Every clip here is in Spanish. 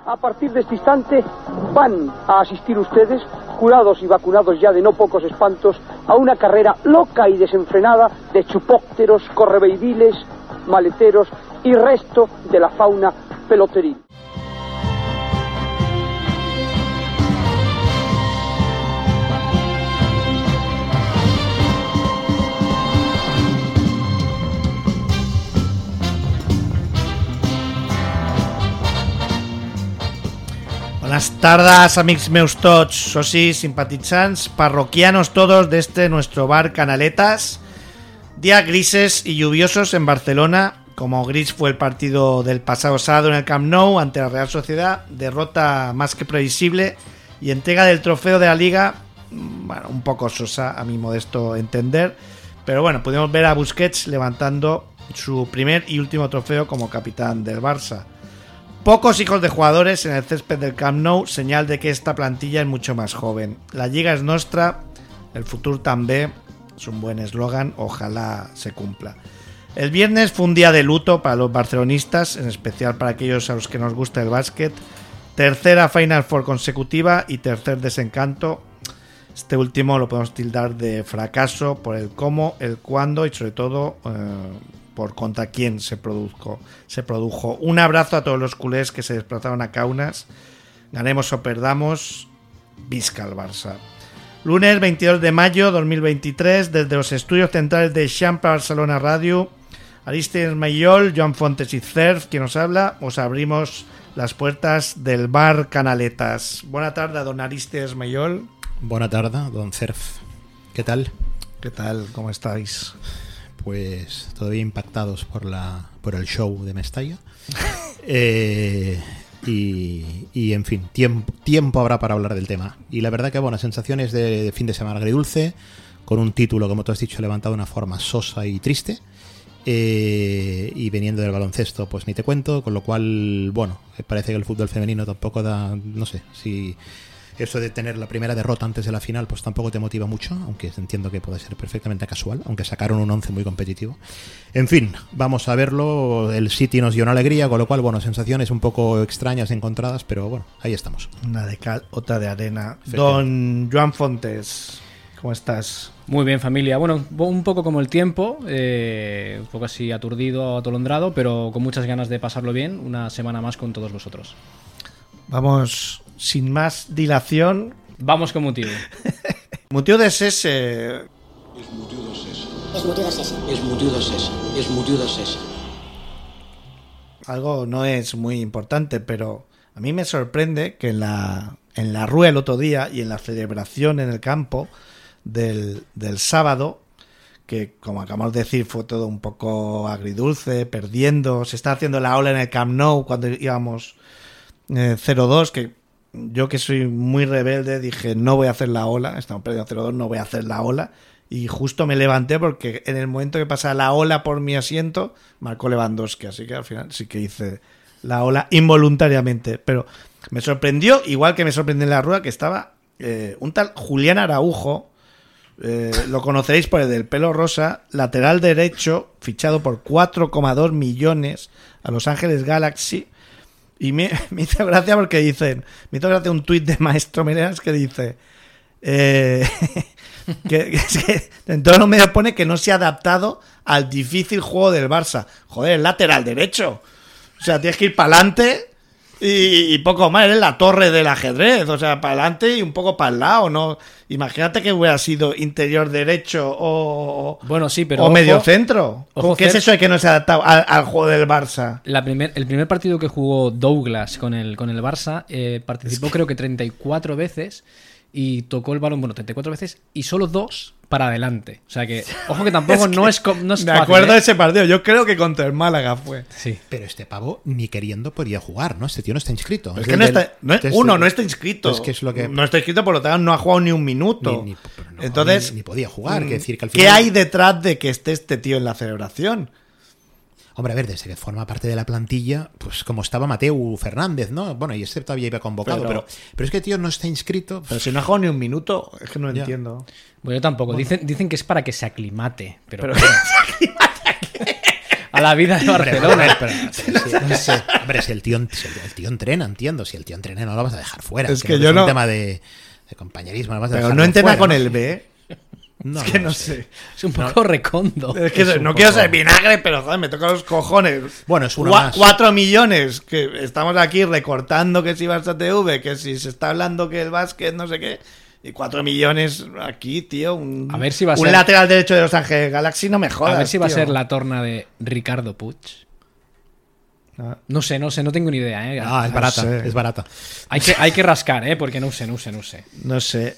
A partir de este instante van a asistir ustedes, curados y vacunados ya de no pocos espantos, a una carrera loca y desenfrenada de chupópteros, correveidiles, maleteros y resto de la fauna peloteril. Buenas tardes, amics meus tots, socis, simpatitzants, parroquianos todos de este nuestro bar Canaletas. Días grises y lluviosos en Barcelona, como gris fue el partido del pasado sábado en el Camp Nou ante la Real Sociedad, derrota más que previsible y entrega del trofeo de la Liga, bueno, un poco sosa a mi modesto entender, pero bueno, pudimos ver a Busquets levantando su primer y último trofeo como capitán del Barça. Pocos hijos de jugadores en el césped del Camp Nou, señal de que esta plantilla es mucho más joven. La Lliga es nostra, el futur també, es un buen eslogan, ojalá se cumpla. El viernes fue un día de luto para los barcelonistas, en especial para aquellos a los que nos gusta el básquet. Tercera Final Four consecutiva y tercer desencanto. Este último lo podemos tildar de fracaso por el cómo, el cuándo y sobre todo por contra quién se produjo. Un abrazo a todos los culés que se desplazaron a Kaunas. Ganemos o perdamos, visca el Barça. Lunes 22 de mayo 2023, desde los estudios centrales de Xampa Barcelona Radio, Aristides Mayol, Joan Fontes y Cerf, quien nos habla, os abrimos las puertas del bar Canaletas. Buena tarde, don Aristides Mayol. Buena tarde, don Cerf. ¿Qué tal? ¿Qué tal? ¿Cómo estáis? Pues todavía impactados por el show de Mestalla. Y en fin, tiempo habrá para hablar del tema. Y la verdad que, bueno, sensaciones de fin de semana agridulce, con un título, como tú has dicho, levantado de una forma sosa y triste. Y veniendo del baloncesto, pues ni te cuento, con lo cual, bueno, parece que el fútbol femenino tampoco da, no sé, si eso de tener la primera derrota antes de la final pues tampoco te motiva mucho, aunque entiendo que puede ser perfectamente casual, aunque sacaron un 11 muy competitivo. En fin, vamos a verlo. El City nos dio una alegría, con lo cual, bueno, sensaciones un poco extrañas, encontradas, pero bueno, ahí estamos. Una de cal, otra de arena. Don Joan Fontes, ¿cómo estás? Muy bien, familia. Bueno, un poco como el tiempo, un poco así aturdido, atolondrado, pero con muchas ganas de pasarlo bien una semana más con todos vosotros. Vamos, sin más dilación. Vamos con Mutiú. Mutiú de Sese. Es Mutiú de Sese. Es Mutiú de Sese. Es Mutiú de Sese. Es Mutiú de Sese. Algo no es muy importante, pero a mí me sorprende que en la rúa el otro día y en la celebración en el campo del sábado, que como acabamos de decir fue todo un poco agridulce, perdiendo, se está haciendo la ola en el Camp Nou cuando íbamos 0-2, que yo, que soy muy rebelde, dije no voy a hacer la ola, estamos perdiendo 0-2, no voy a hacer la ola, y justo me levanté porque en el momento que pasa la ola por mi asiento marcó Lewandowski, así que al final sí que hice la ola involuntariamente, pero me sorprendió, igual que me sorprendió en la rueda, que estaba un tal Julián Araujo, lo conoceréis por el del pelo rosa, lateral derecho, fichado por 4,2 millones a Los Ángeles Galaxy. Y me hizo gracia porque me hizo gracia un tuit de Maestro Melenas que dice que en todos los medios pone que no se ha adaptado al difícil juego del Barça. Joder, es lateral derecho. O sea, tienes que ir para adelante y poco más. Eres la torre del ajedrez. O sea, para adelante y un poco para el lado, ¿no? Imagínate que hubiera sido interior derecho o bueno, sí, pero o medio centro. ¿Qué es eso de que no se ha adaptado al juego del Barça? El primer partido que jugó Douglas con el Barça, participó creo que 34 veces y tocó el balón, 34 veces y solo 2 para adelante. O sea que, ojo que tampoco no es fácil. Me acuerdo de ese partido, yo creo que contra el Málaga fue. Sí. Pero este pavo ni queriendo podría jugar, ¿no? Este tío no está inscrito. Es que no está inscrito. Es que es lo que... No está inscrito, por lo tanto no ha jugado ni un minuto. Entonces, ni podía jugar. Que decir que al final... ¿Qué hay detrás de que esté este tío en la celebración? Hombre, a ver, desde que forma parte de la plantilla, pues como estaba Mateu Fernández, ¿no? Bueno, y este todavía iba convocado, pero es que tío no está inscrito. Pero si no ha jugado ni un minuto, es que no entiendo. Bueno, yo tampoco. Bueno. Dicen que es para que se aclimate. Pero ¿se aclimate a qué? a la vida de Barcelona. No sé. Hombre, si el tío entrena, entiendo. Si el tío entrena, no lo vas a dejar fuera. Es que no yo es no- un tema de compañerismo. No vas a Pero dejarlo no entrena fuera, con ¿no? el B. No, Es que no no sé. sé. Es un poco recondo. Es que no quiero ser vinagre, pero joder, me toca los cojones. Bueno, es uno más. 4 millones, que estamos aquí recortando que si Barça TV, que si se está hablando que el básquet, no sé qué. Y 4 millones aquí, tío. A ver si va a un ser- lateral derecho de Los Ángeles Galaxy, no me jodas. A ver si va a tío. ser la torna de Ricardo Puig. Ah. No sé, no tengo ni idea, ¿eh? Ah, es barata, sé. es barata. Hay que rascar, ¿eh? Porque no sé. No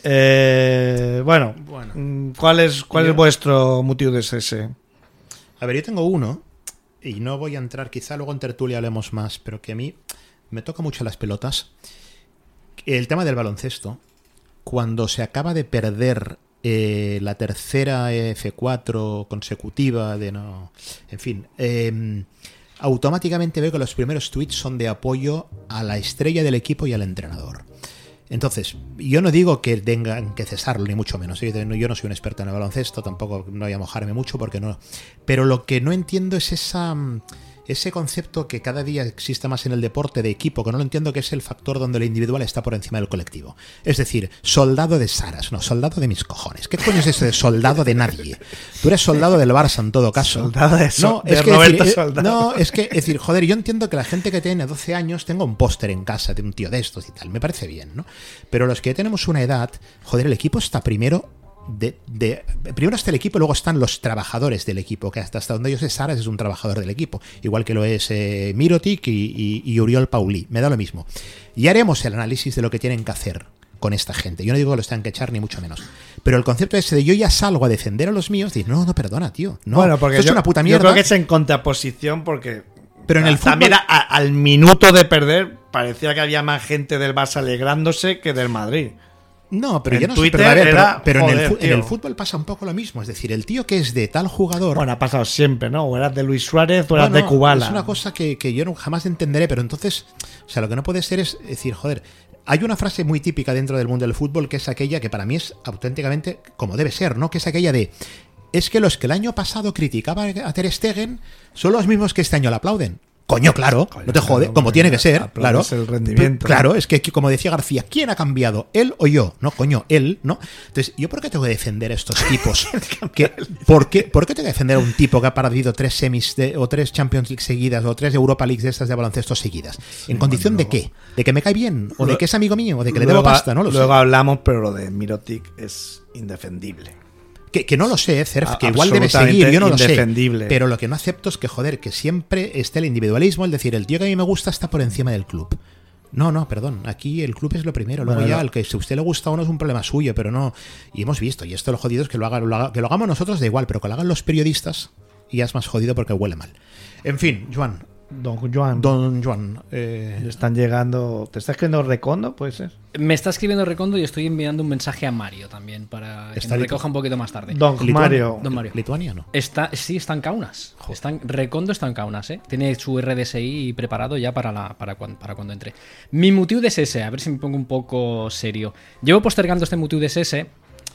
sé. Bueno, ¿cuál es vuestro motivo de ese? A ver, yo tengo uno, y no voy a entrar, quizá luego en tertulia hablemos más, pero que a mí me toca mucho las pelotas. El tema del baloncesto, cuando se acaba de perder la tercera F4 consecutiva, en fin, automáticamente veo que los primeros tweets son de apoyo a la estrella del equipo y al entrenador. Entonces, yo no digo que tengan que cesarlo, ni mucho menos. Yo no soy un experto en el baloncesto, tampoco no voy a mojarme mucho porque no. Pero lo que no entiendo es ese concepto que cada día existe más en el deporte de equipo, que no lo entiendo, que es el factor donde lo individual está por encima del colectivo. Es decir, soldado de Saras, no, soldado de mis cojones. ¿Qué coño es eso de soldado de nadie? Tú eres soldado del Barça en todo caso. Soldado de No, de es que Roberto decir, Soldado. no, es decir, joder, yo entiendo que la gente que tiene 12 años tenga un póster en casa de un tío de estos y tal, me parece bien, ¿no? Pero los que ya tenemos una edad, joder, el equipo está primero primero está el equipo y luego están los trabajadores del equipo, que hasta donde yo sé Saras es un trabajador del equipo, igual que lo es Mirotic y Uriol Paulí, me da lo mismo. Y haremos el análisis de lo que tienen que hacer con esta gente. Yo no digo que los tengan que echar ni mucho menos, pero el concepto ese de yo ya salgo a defender a los míos, dice, no, perdona, tío, no, Bueno, porque esto es una puta mierda. Yo creo que es en contraposición porque... Pero en el también fútbol- al minuto de perder parecía que había más gente del Barça alegrándose que del Madrid. No, pero En yo no sé, Twitter pero, a ver, era, pero joder, en tío. el fútbol pasa un poco lo mismo, es decir, el tío que es de tal jugador... Bueno, ha pasado siempre, ¿no? O eras de Luis Suárez o eras Bueno, de Kubala. Es una cosa que yo jamás entenderé, pero entonces, o sea, lo que no puede ser es decir, joder, hay una frase muy típica dentro del mundo del fútbol que es aquella que para mí es auténticamente como debe ser, ¿no? Que es aquella de, es que los que el año pasado criticaban a Ter Stegen son los mismos que este año le aplauden. Coño, claro, no te jode, claro, como tiene que ser, claro. aplaudes el rendimiento. Claro, es que como decía García, ¿quién ha cambiado? ¿Él o yo? No, coño, él, ¿no? Entonces, ¿yo por qué tengo que defender a estos tipos? ¿Por qué tengo que defender a un tipo que ha perdido 3 semis o 3 Champions League seguidas o 3 Europa League de estas de baloncesto seguidas? ¿En condición de qué? ¿De que me cae bien? ¿O de que es amigo mío? ¿O de que le debo pasta? No lo sé. Luego hablamos, pero lo de Mirotic es indefendible. Que no lo sé, Cerf, que igual debe seguir, yo no lo sé. Indefendible. Pero lo que no acepto es que, joder, que siempre esté el individualismo, el decir, el tío que a mí me gusta está por encima del club. No, perdón, aquí el club es lo primero, luego Bueno, ya, el que si a usted le gusta o no es un problema suyo, pero no. Y hemos visto, y esto lo jodido es que lo hagamos nosotros da igual, pero que lo hagan los periodistas y ya es más jodido porque huele mal. En fin, Joan. Don Juan. Le están llegando... ¿Te está escribiendo Recondo? ¿Puede ser? Me está escribiendo Recondo y estoy enviando un mensaje a Mario también para que Está nos recoja un poquito más tarde. Don Mario. Don Mario. Lituania no. Sí, está en Kaunas. Recondo está en Kaunas, ¿eh? Tiene su RDSI preparado ya para cuando entre. Mi motiu de SS, a ver si me pongo un poco serio. Llevo postergando este motiu de SS.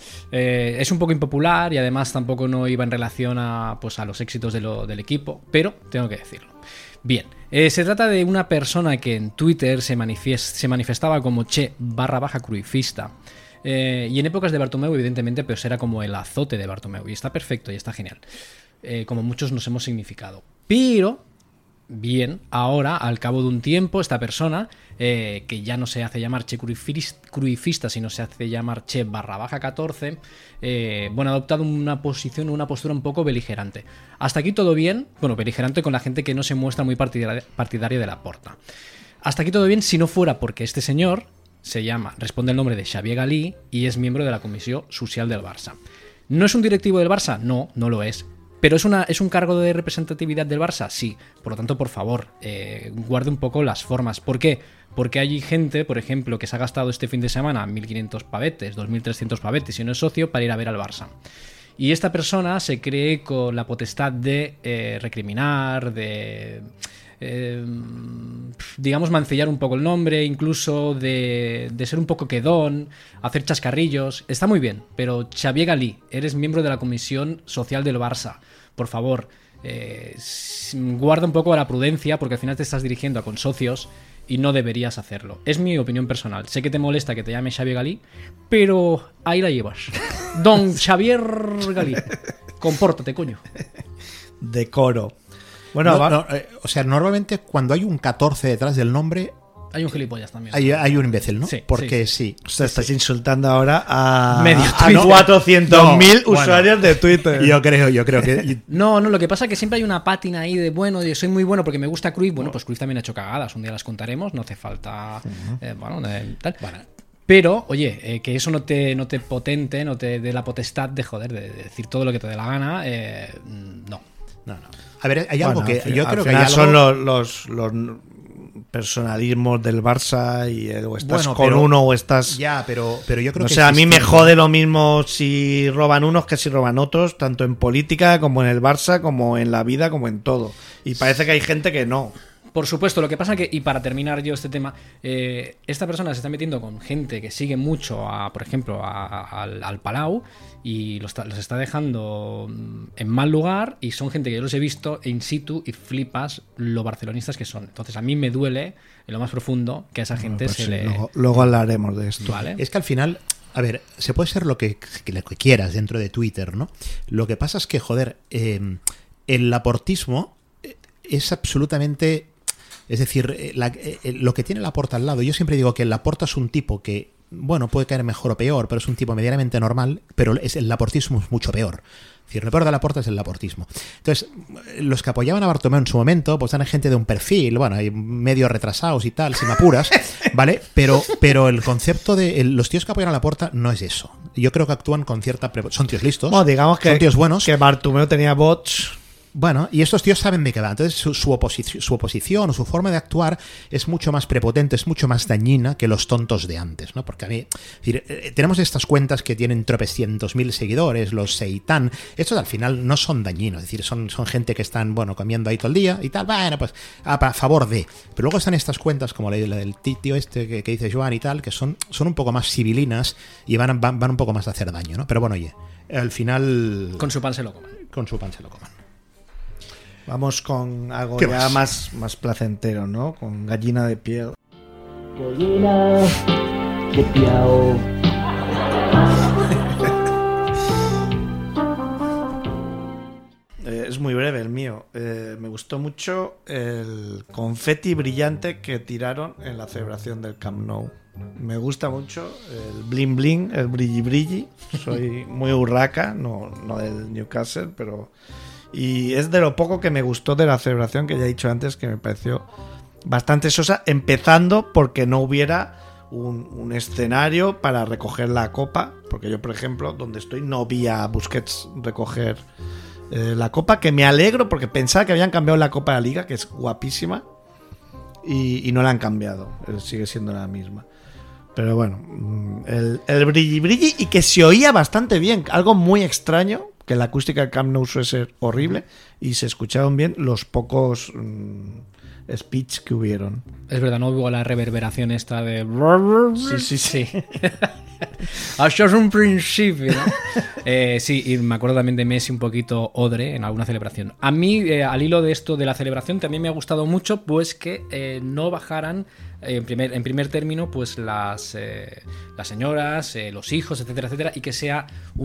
Es un poco impopular y además tampoco no iba en relación a los éxitos del equipo, pero tengo que decirlo. Bien, se trata de una persona que en Twitter se manifestaba como Che_cruifista. Y en épocas de Bartomeu, evidentemente, pues era como el azote de Bartomeu. Y está perfecto y está genial. Como muchos nos hemos significado. Pero, bien, ahora, al cabo de un tiempo, esta persona, que ya no se hace llamar Che Cruifista, sino se hace llamar Che_14, ha adoptado una postura un poco beligerante. Hasta aquí todo bien, bueno, beligerante con la gente que no se muestra muy partidaria de Laporta. Hasta aquí todo bien si no fuera porque este señor responde el nombre de Xavier Galí y es miembro de la Comisión Social del Barça. ¿No es un directivo del Barça? No lo es. ¿Pero es un cargo de representatividad del Barça? Sí. Por lo tanto, por favor, guarde un poco las formas. ¿Por qué? Porque hay gente, por ejemplo, que se ha gastado este fin de semana 1.500 pavetes, 2.300 pavetes y no es socio para ir a ver al Barça. Y esta persona se cree con la potestad de recriminar, de... digamos, mancillar un poco el nombre, incluso de ser un poco quedón, hacer chascarrillos. Está muy bien, pero Xavier Galí, eres miembro de la Comisión Social del Barça. Por favor, guarda un poco la prudencia, porque al final te estás dirigiendo a consocios y no deberías hacerlo. Es mi opinión personal. Sé que te molesta que te llame Xavier Galí, pero ahí la llevas. Don Xavier Galí. Compórtate, coño. Decoro. Bueno, o sea, normalmente cuando hay un 14 detrás del nombre, hay un gilipollas también. Hay un imbécil, ¿no? Sí, porque sí. O sea, estás insultando ahora a Medio a Twitter. 400.000 No, usuarios de Twitter. Yo creo que... No, lo que pasa es que siempre hay una pátina ahí de bueno, yo soy muy bueno porque me gusta Cruyff. Bueno, pues Cruyff también ha hecho cagadas, un día las contaremos, no hace falta tal. Pero, oye, que eso no te potente, no te dé la potestad de joder, de decir todo lo que te dé la gana, no. A ver, hay algo que yo creo que final hay son algo... los personalismos del Barça y o estás Bueno, con pero- uno o estás... Ya, pero yo creo No que sé, a mí me existe- jode lo mismo si roban unos que si roban otros, tanto en política como en el Barça, como en la vida, como en todo. Y parece que hay gente que no. Por supuesto, lo que pasa que, y para terminar yo este tema, esta persona se está metiendo con gente que sigue mucho, por ejemplo, al Palau, y los está dejando en mal lugar, y son gente que yo los he visto in situ y flipas lo barcelonistas que son. Entonces a mí me duele en lo más profundo que a esa gente Pues se sí, le... luego hablaremos de esto. ¿Vale? Es que al final, a ver, se puede ser lo que quieras dentro de Twitter, ¿no? Lo que pasa es que, joder, el laportismo es absolutamente... Es decir, lo que tiene Laporta al lado, yo siempre digo que Laporta es un tipo que, bueno, puede caer mejor o peor, pero es un tipo medianamente normal, pero el laportismo es mucho peor. Es decir, lo peor de Laporta es el laportismo. Entonces, los que apoyaban a Bartomeu en su momento, pues eran gente de un perfil, bueno, hay medio retrasados y tal, si me apuras, ¿vale? Pero el concepto de los tíos que apoyan a Laporta no es eso. Yo creo que actúan con cierta... Son tíos listos, Bueno, digamos que, son tíos buenos. que Bartomeu tenía bots. Bueno, y estos tíos saben de qué va. Entonces su oposición o su forma de actuar es mucho más prepotente, es mucho más dañina que los tontos de antes, ¿no? Porque a mí, es decir, tenemos estas cuentas que tienen tropecientos mil seguidores, los Seitan. Estos al final no son dañinos, es decir, son gente que están, bueno, comiendo ahí todo el día y tal. Bueno, pues a favor de. Pero luego están estas cuentas como la del tío este que dice Joan y tal, que son un poco más civilinas y van un poco más a hacer daño, ¿no? Pero bueno, oye, al final... Con su pan se lo comen. Con su pan se lo coman. Vamos con algo ¿Qué ya más? más placentero, ¿no? Con gallina de piel. Gallina de piel. Es muy breve el mío. Me gustó mucho el confeti brillante que tiraron en la celebración del Camp Nou. Me gusta mucho el bling bling, el brilli brilli. Soy muy urraca, no del Newcastle, pero... Y es de lo poco que me gustó de la celebración, que ya he dicho antes, que me pareció bastante sosa, empezando porque no hubiera un escenario para recoger la copa, porque yo, por ejemplo, donde estoy no vi a Busquets recoger la copa, que me alegro porque pensaba que habían cambiado la copa de la liga, que es guapísima, y no la han cambiado, sigue siendo la misma. Pero bueno, el brilli brilli, y que se oía bastante bien, algo muy extraño, que la acústica del Camp Nou suele ser horrible, y se escucharon bien los pocos speech que hubieron. Es verdad, no hubo la reverberación esta de... Sí. Això es un principio, ¿no? Sí, y me acuerdo también de Messi un poquito odre en alguna celebración. A mí, al hilo de esto de la celebración, también me ha gustado mucho pues que no bajaran en primer término pues las señoras, los hijos, etcétera, etcétera, y que sea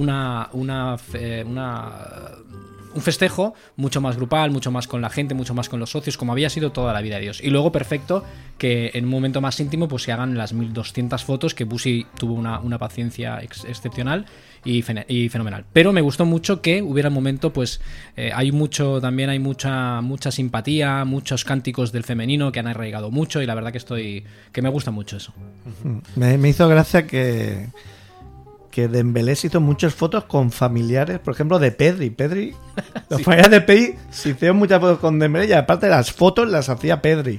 un festejo mucho más grupal, mucho más con la gente, mucho más con los socios, como había sido toda la vida de Dios. Y luego, perfecto, que en un momento más íntimo pues se hagan las 1200 fotos, que Busi tuvo una paciencia excepcional y fenomenal. Pero me gustó mucho que hubiera un momento, pues hay mucha simpatía, muchos cánticos del femenino que han arraigado mucho, y la verdad que me gusta mucho eso. Me hizo gracia que Dembélé se hizo muchas fotos con familiares, por ejemplo, de Pedri. Los familiares de Pedri se hicieron muchas fotos con Dembélé, y aparte las fotos las hacía Pedri.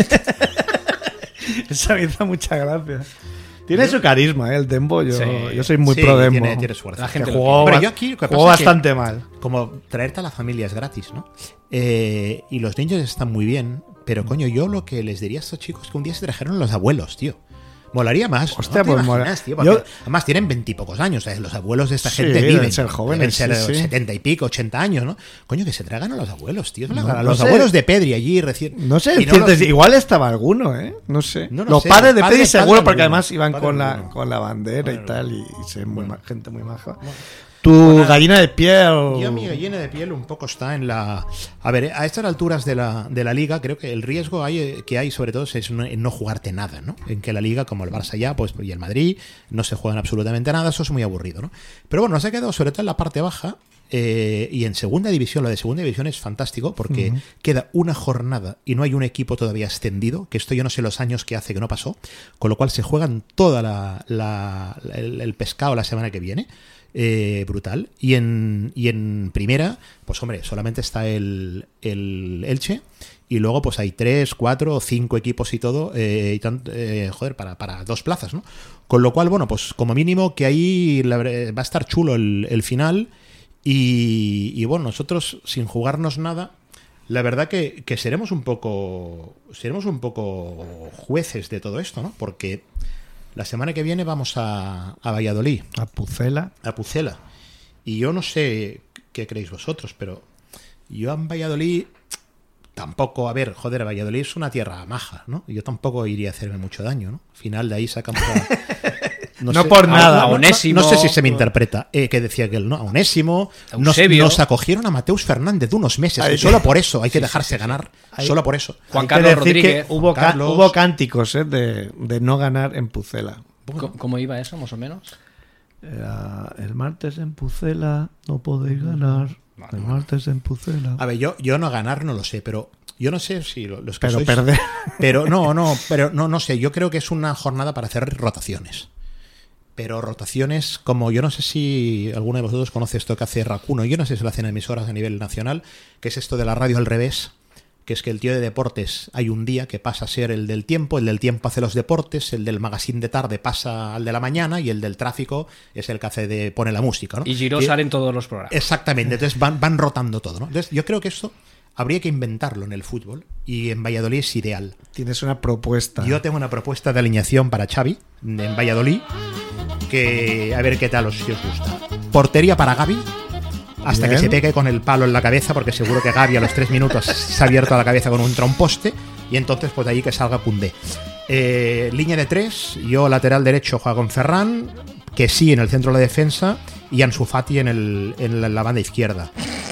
Eso me hizo mucha gracia. Tiene su carisma, el Dembo. Yo soy muy pro Dembo. Tiene suerte. La gente Que jugó, Pero yo aquí lo que jugó pasa es que, bastante mal. como traerte a la familia es gratis, ¿no? Y los niños están muy bien, pero coño, yo lo que les diría a estos chicos es que un día se trajeron los abuelos, tío. Molaría más. Hostia, ¿no? pues ¿Te mola. imaginas, tío? Porque Yo- además tienen 20 y pocos años. Los abuelos de esta Sí, gente deben viven. ser jóvenes, Deben ser sí. 70 y pico, 80 años, ¿no? Coño, que se tragan a los abuelos, tío. No, a no los sé. abuelos de Pedri allí recién. No sé, Y decirte, los- igual estaba alguno, ¿eh? No sé. No lo Los sé. padres de Padre- Pedri seguro, padre porque alguno. además iban Padre con alguno. con la bandera Padre y tal, y se gente muy maja. Pues Tu nada. gallina de piel. Yo mi gallina de piel un poco está en la... A ver, a estas alturas de la liga, creo que el riesgo que hay sobre todo es en no jugarte nada, ¿no? En que la liga, como el Barça ya, pues y el Madrid, no se juegan absolutamente nada, eso es muy aburrido, ¿no? Pero bueno, nos ha quedado sobre todo en la parte baja y en segunda división, lo de segunda división es fantástico porque queda una jornada y no hay un equipo todavía ascendido, que esto yo no sé los años que hace que no pasó, con lo cual se juegan toda el pescado la semana que viene. Brutal. Y en primera, pues hombre, solamente está el Elche. Y luego, pues hay 3, 4 o 5 equipos y todo, joder, para 2 plazas, ¿no? Con lo cual, bueno, pues como mínimo que ahí va a estar chulo el final. Y bueno, nosotros sin jugarnos nada, la verdad que seremos un poco jueces de todo esto, ¿no? Porque la semana que viene vamos a Valladolid, A Pucela. a Pucela. Y yo no sé qué creéis vosotros, pero yo en Valladolid tampoco, a ver, joder, Valladolid es una tierra maja, ¿no? Yo tampoco iría a hacerme mucho daño, ¿no? Al final de ahí sacamos a... No por nada. a Onésimo. No sé si se me interpreta que decía aquel, ¿no? A Onésimo. Eusebio. Nos acogieron a Mateus Fernández de unos meses. Ay, Y solo por eso hay que dejarse ganar. Solo por eso. Juan Hay Carlos que decir Rodríguez. que hubo, Carlos. hubo cánticos de no ganar en Pucela. ¿Cómo iba eso, más o menos? Era, el martes en Pucela no podéis ganar. El martes en Pucela. A ver, yo no ganar no lo sé, pero yo no sé si los que Pero sois- perder. Pero no sé, yo creo que es una jornada para hacer rotaciones. Pero rotaciones como, yo no sé si alguno de vosotros conoce esto que hace Racuno, yo no sé si lo hacen emisoras a nivel nacional, que es esto de la radio al revés, que es que el tío de deportes hay un día que pasa a ser el del tiempo hace los deportes, el del magazine de tarde pasa al de la mañana y el del tráfico es el que pone la música, ¿no? Y Giró sale en todos los programas. Exactamente, entonces van rotando todo, ¿no? Entonces yo creo que esto habría que inventarlo en el fútbol y en Valladolid es ideal. Tienes una propuesta. Yo tengo una propuesta de alineación para Xavi en Valladolid que a ver qué tal si os gusta. Portería para Gavi hasta Bien. que se pegue con el palo en la cabeza, porque seguro que Gavi a los 3 minutos se ha abierto a la cabeza con un tromposte y entonces pues de ahí que salga Koundé. Línea de 3, yo lateral derecho juego con Ferran, que sí en el centro de la defensa y Ansu Fati en la banda izquierda.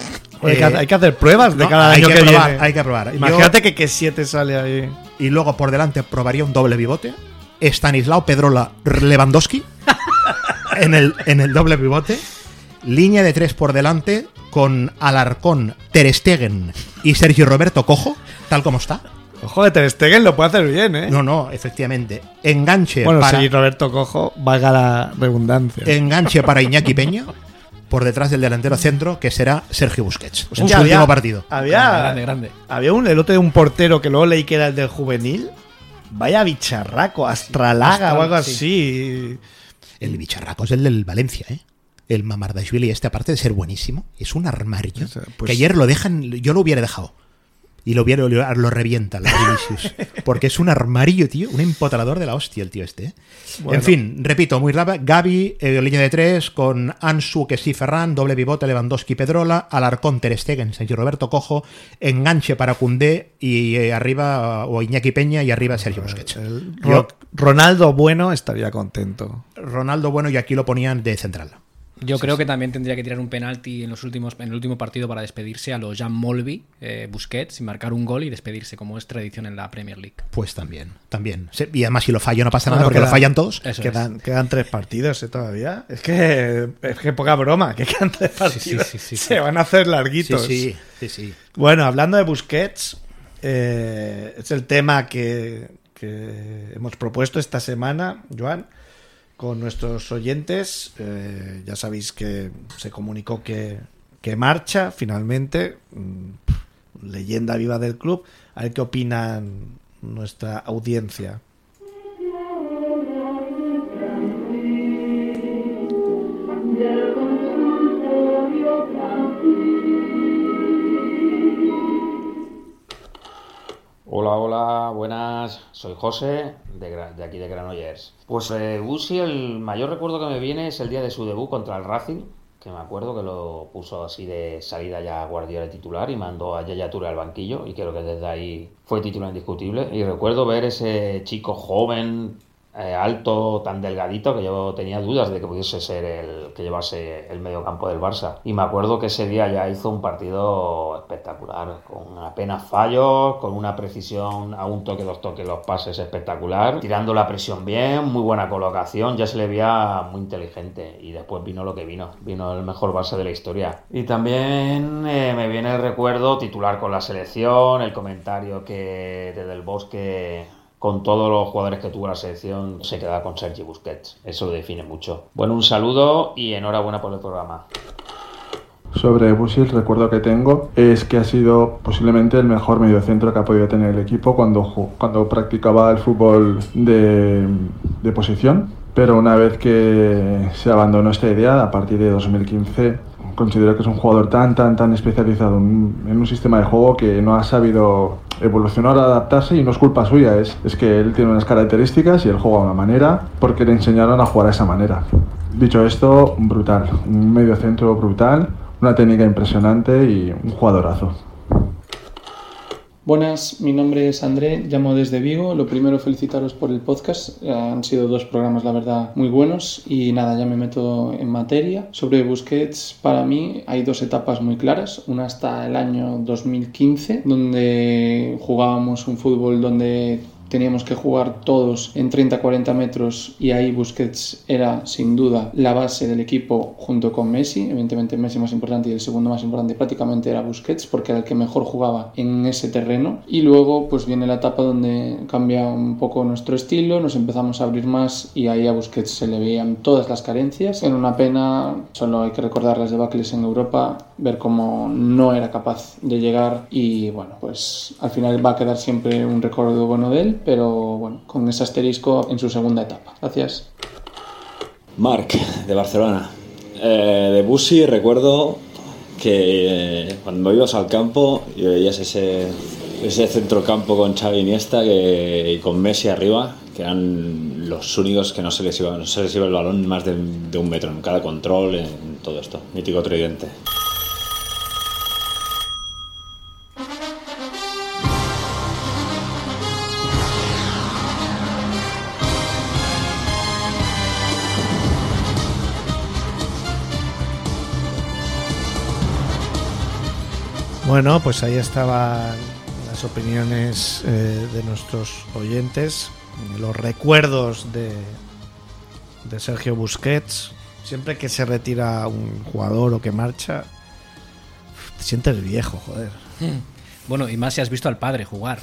Hay que hacer pruebas de no, cada hay año que que probar, viene. hay que probar. Imagínate que 7 sale ahí. Y luego por delante probaría un doble pivote. Stanislao Pedrola Lewandowski en el doble pivote. Línea de 3 por delante con Alarcón, Ter Stegen y Sergio Roberto Cojo, tal como está. Ojo, de Ter Stegen lo puede hacer bien, ¿eh? No, efectivamente. Enganche Bueno, para si Roberto Cojo, valga la redundancia. enganche para Iñaki Peña por detrás del delantero centro, que será Sergio Busquets. En su Hostia, último partido. Había, Grande. había un elote de un portero que luego leí que era el del juvenil. Vaya bicharraco, Astralaga o algo así. El bicharraco es el del Valencia, ¿eh? El Mamardashvili aparte de ser buenísimo, es un armario. O sea, pues- que ayer lo dejan, yo lo hubiera dejado. Y lo revienta la Vinicius. Porque es un armario, tío, un empotrador de la hostia el tío este. ¿eh? Bueno. En fin, repito, muy rápido. Gavi, línea de 3, con Ansu, que sí, Ferran, doble pivote, Lewandowski, Pedrola, Alarcón, Ter Stegen, Sergio Roberto Cojo, enganche para Koundé y arriba, o Iñaki Peña y arriba Sergio Busquets. Ronaldo Bueno estaría contento. Ronaldo, bueno, y aquí lo ponían de central. Yo creo que también tendría que tirar un penalti en el último partido para despedirse a los Jan Molby, Busquets, y marcar un gol y despedirse, como es tradición en la Premier League. Pues también. Sí, y además si lo fallo no pasa nada Bueno, porque lo fallan todos. Eso Quedan 3 partidos todavía. Es que poca broma, que quedan 3 partidos. sí. Se van a hacer larguitos. Sí. Bueno, hablando de Busquets, es el tema que hemos propuesto esta semana, Joan, con nuestros oyentes. Ya sabéis que se comunicó que marcha finalmente. Leyenda viva del club. A ver qué opinan nuestra audiencia. Hola, buenas. Soy José, de aquí de Granollers. Pues Busi, el mayor recuerdo que me viene es el día de su debut contra el Racing, que me acuerdo que lo puso así de salida ya Guardiola titular y mandó a Yaya Touré al banquillo, y creo que desde ahí fue titular indiscutible. Y recuerdo ver ese chico joven, alto, tan delgadito, que yo tenía dudas de que pudiese ser el que llevase el medio campo del Barça. Y me acuerdo que ese día ya hizo un partido espectacular, con apenas fallos, con una precisión a un toque, dos toques, los pases espectacular, tirando la presión bien, muy buena colocación, ya se le veía muy inteligente. Y después vino lo que vino el mejor Barça de la historia. Y también me viene el recuerdo titular con la selección, el comentario que desde el Bosque, con todos los jugadores que tuvo la selección, se queda con Sergi Busquets. Eso lo define mucho. Bueno, un saludo y enhorabuena por el programa. Sobre Busi, el recuerdo que tengo es que ha sido posiblemente el mejor mediocentro que ha podido tener el equipo cuando practicaba el fútbol de posición. Pero una vez que se abandonó esta idea, a partir de 2015, considero que es un jugador tan especializado en un sistema de juego que no ha sabido evolucionar, adaptarse, y no es culpa suya, es que él tiene unas características y él juega de una manera porque le enseñaron a jugar a esa manera. Dicho esto, brutal, un mediocentro brutal, una técnica impresionante y un jugadorazo. Buenas, mi nombre es André, llamo desde Vigo. Lo primero, felicitaros por el podcast. Han sido 2 programas, la verdad, muy buenos. Y nada, ya me meto en materia. Sobre Busquets, para mí hay 2 etapas muy claras. Una hasta el año 2015, donde jugábamos un fútbol donde teníamos que jugar todos en 30-40 metros, y ahí Busquets era sin duda la base del equipo junto con Messi. Evidentemente Messi más importante, y el segundo más importante prácticamente era Busquets, porque era el que mejor jugaba en ese terreno. Y luego pues viene la etapa donde cambia un poco nuestro estilo, nos empezamos a abrir más, y ahí a Busquets se le veían todas las carencias. Era una pena, solo hay que recordar las debacles en Europa, ver cómo no era capaz de llegar, y bueno, pues al final va a quedar siempre un recuerdo bueno de él, pero bueno, con ese asterisco en su segunda etapa. Gracias. Marc, de Barcelona. De Busi recuerdo que cuando ibas al campo y veías ese centrocampo con Xavi, Iniesta y con Messi arriba, que eran los únicos que no se les iba el balón más de 1 metro en cada control, en todo esto. Mítico tridente. Bueno, pues ahí estaban las opiniones de nuestros oyentes, los recuerdos de Sergio Busquets. Siempre que se retira un jugador o que marcha, te sientes viejo, joder. Bueno, y más si has visto al padre jugar.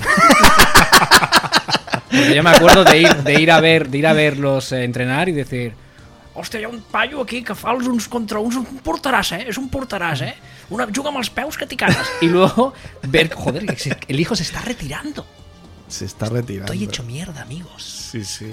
Porque yo me acuerdo de ir a verlos entrenar y decir: hòstia, hi ha un paio aquí que fa els uns contra uns, un portaràs, és un portaràs, juga amb els peus que t'hi cagues. Y luego ver, joder, el hijo se está retirando. Se está retirando. Estoy hecho mierda, amigos. Sí, sí.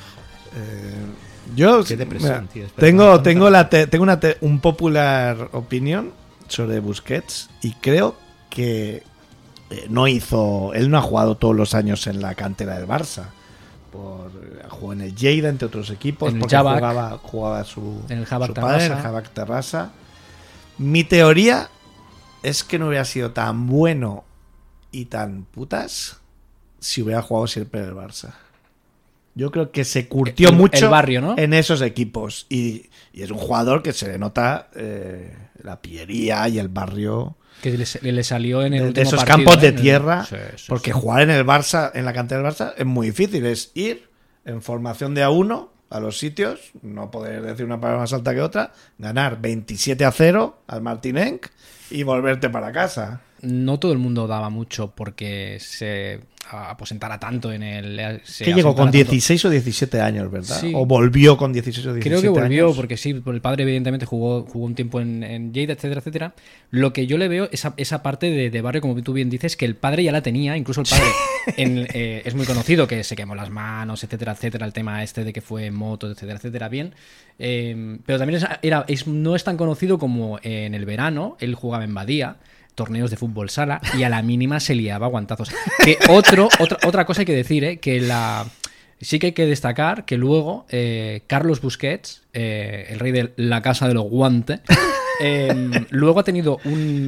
Yo Qué depresión, tío, tengo un popular opinion sobre Busquets, y creo que él no ha jugado todos los años en la cantera del Barça. Jugó en el Lleida, entre otros equipos, en el porque Jabak, jugaba su Jabak padre, en el Jabak Terrassa. Mi teoría es que no hubiera sido tan bueno y tan putas si hubiera jugado siempre en el Barça. Yo creo que se curtió mucho el barrio, ¿no? En esos equipos, y es un jugador que se le nota la pillería y el barrio que le salió en el de último esos partido, campos de tierra, sí, porque jugar en el Barça, en la cantera del Barça, es muy difícil. Es ir en formación de A1 a los sitios, no poder decir una palabra más alta que otra, ganar 27-0 al Martinenc y volverte para casa. No todo el mundo daba mucho porque se aposentara tanto en el... Que llegó con 16 o 17 años, ¿verdad? Sí. O volvió con 16 o 17 años. Creo que volvió, porque sí, el padre evidentemente jugó un tiempo en Lleida, etcétera, etcétera. Lo que yo le veo, esa parte de barrio, como tú bien dices, que el padre ya la tenía, incluso el padre es muy conocido, que se quemó las manos, etcétera, etcétera, el tema de que fue en moto, etcétera, etcétera, bien. Pero también no es tan conocido como en el verano, él jugaba en Badía. torneos de fútbol sala y a la mínima se liaba guantazos. Que otra cosa hay que decir, que sí que hay que destacar que luego Carlos Busquets, el rey de la casa de los guantes, luego ha tenido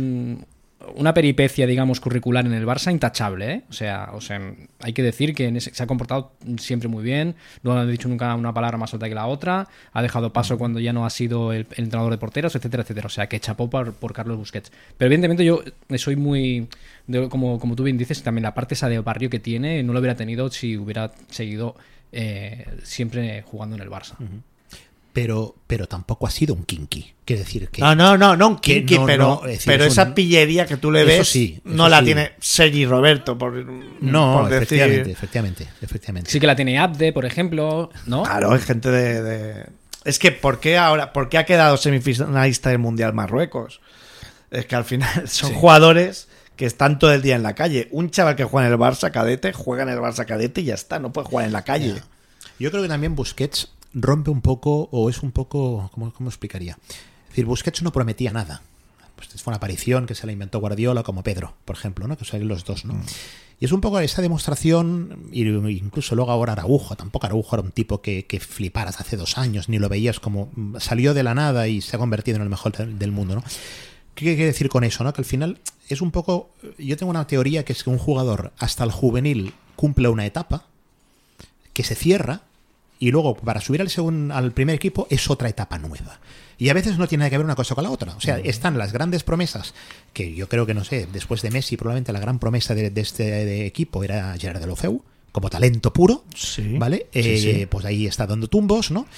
una peripecia, digamos, curricular en el Barça intachable, ¿eh? O sea, hay que decir que se ha comportado siempre muy bien, no ha dicho nunca una palabra más alta que la otra, ha dejado paso cuando ya no ha sido el entrenador de porteros, etcétera, etcétera. O sea, que chapó por Carlos Busquets. Pero evidentemente yo soy muy... como tú bien dices, también la parte esa de barrio que tiene no lo hubiera tenido si hubiera seguido siempre jugando en el Barça. Uh-huh. Pero tampoco ha sido un kinky. Quiere decir que... No un kinky, pero esa pillería que tú le ves sí, no la sí. Tiene Sergi Roberto, por efectivamente, decir... efectivamente. Sí que la tiene Abde, por ejemplo, ¿no? Claro, hay gente de... Es que ¿por qué ha quedado semifinalista del Mundial Marruecos? Es que al final son jugadores que están todo el día en la calle. Un chaval que juega en el Barça cadete, juega en el Barça cadete y ya está, no puede jugar en la calle. Yeah. Yo creo que también Busquets rompe un poco, o es un poco, ¿cómo explicaría? Es decir, Busquets no prometía nada. Pues fue una aparición que se la inventó Guardiola como Pedro, por ejemplo, ¿no? Que salen los dos, ¿no? Y es un poco esa demostración, incluso luego ahora Araujo, tampoco Araujo era un tipo que fliparas hace 2 años, ni lo veías como salió de la nada y se ha convertido en el mejor del mundo, ¿no? ¿Qué quiere decir con eso, no? Que al final es un poco... Yo tengo una teoría que es que un jugador hasta el juvenil cumple una etapa que se cierra y luego para subir al primer equipo es otra etapa nueva. Y a veces no tiene nada que ver una cosa con la otra. O sea, están las grandes promesas, que yo creo que, no sé, después de Messi probablemente la gran promesa de este equipo era Gerard Deulofeu, como talento puro, sí, ¿vale? Sí. Pues ahí está dando tumbos, ¿no?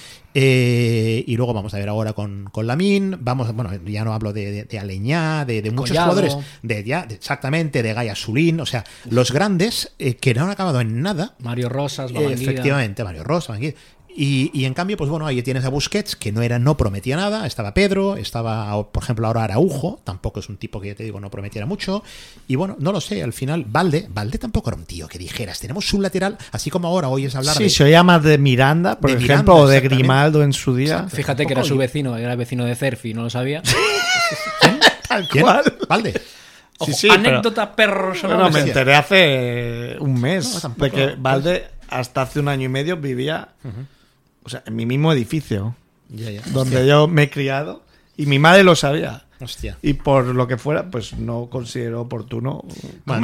Y luego vamos a ver ahora con Lamine, bueno, ya no hablo de Aleñá, de muchos Collado. jugadores, exactamente, de Gaya Sulín, o sea, los grandes que no han acabado en nada. Mario Rosas, Babanguida. Efectivamente, Mario Rosas, Babanguida. Y en cambio, pues bueno, ahí tienes a Busquets, que no prometía nada, estaba Pedro, estaba, por ejemplo, ahora Araujo, tampoco es un tipo que, ya te digo, no prometiera mucho, y bueno, no lo sé, al final, Valde tampoco era un tío que dijeras, tenemos un lateral, así como ahora oyes hablar de... Sí, se oía más de Miranda, por ejemplo, o de Grimaldo en su día. Exacto. Fíjate que era su vecino, era el vecino de Cerfi, ¿no lo sabía? ¿Quién? Tal cual. Valde. Ojo, sí, anécdota personal. No, me enteré hace un mes de que Valde hasta hace 1 año y medio vivía... O sea, en mi mismo edificio, donde yo me he criado, y mi madre lo sabía. Hostia. Y por lo que fuera, pues no considero oportuno. Bueno,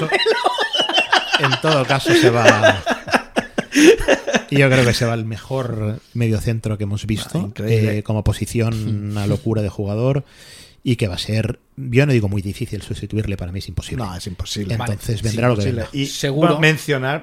en todo caso se va. Y yo creo que se va el mejor mediocentro que hemos visto. Como posición, una locura de jugador. Y que va a ser, yo no digo muy difícil sustituirle, para mí es imposible. No, es imposible. Entonces vendrá lo que venga. Y seguro mencionar,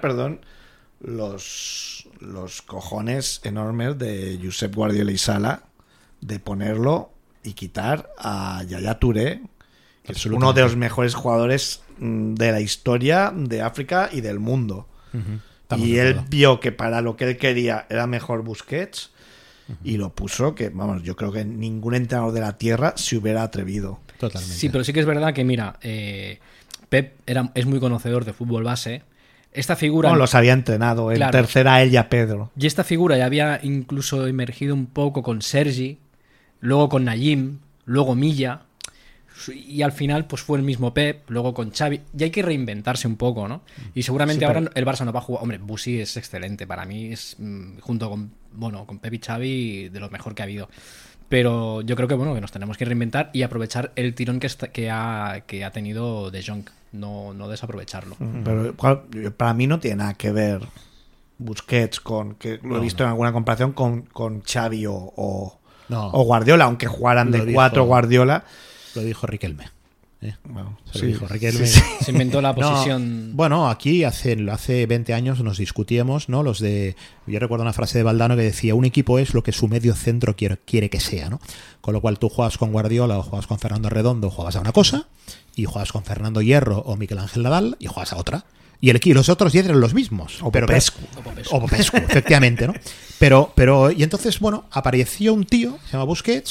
los cojones enormes de Josep Guardiola y Sala de ponerlo y quitar a Yaya Touré, que es uno de los mejores jugadores de la historia de África y del mundo. Y él vio que para lo que él quería era mejor Busquets y lo puso, que vamos, yo creo que ningún entrenador de la tierra se hubiera atrevido. Totalmente. Sí, pero sí que es verdad que, mira, Pep es muy conocedor de fútbol base. Esta figura... No, los había entrenado en tercera él y a Pedro. Y esta figura ya había incluso emergido un poco con Sergi, luego con Nayim, luego Milla, y al final pues fue el mismo Pep, luego con Xavi. Y hay que reinventarse un poco, ¿no? Y seguramente ahora el Barça no va a jugar... Hombre, Busi es excelente, para mí es, junto con Pep y Xavi, de lo mejor que ha habido. Pero yo creo que que nos tenemos que reinventar y aprovechar el tirón que ha tenido De Jong, no desaprovecharlo. Pero para mí no tiene nada que ver Busquets con, que lo he visto en alguna comparación con Xavi o Guardiola, aunque jugaran de 4 Guardiola. Lo dijo Riquelme. Bueno, dijo Riquelme. Se inventó la posición. Bueno, aquí hace 20 años nos discutíamos, ¿no? Yo recuerdo una frase de Valdano que decía: un equipo es lo que su medio centro quiere que sea, ¿no? Con lo cual tú juegas con Guardiola o juegas con Fernando Redondo, juegas a una cosa, y juegas con Fernando Hierro o Miguel Ángel Nadal y juegas a otra. Y los otros 10 eran los mismos. O Popescu, efectivamente, ¿no? Pero y entonces, apareció un tío, se llama Busquets,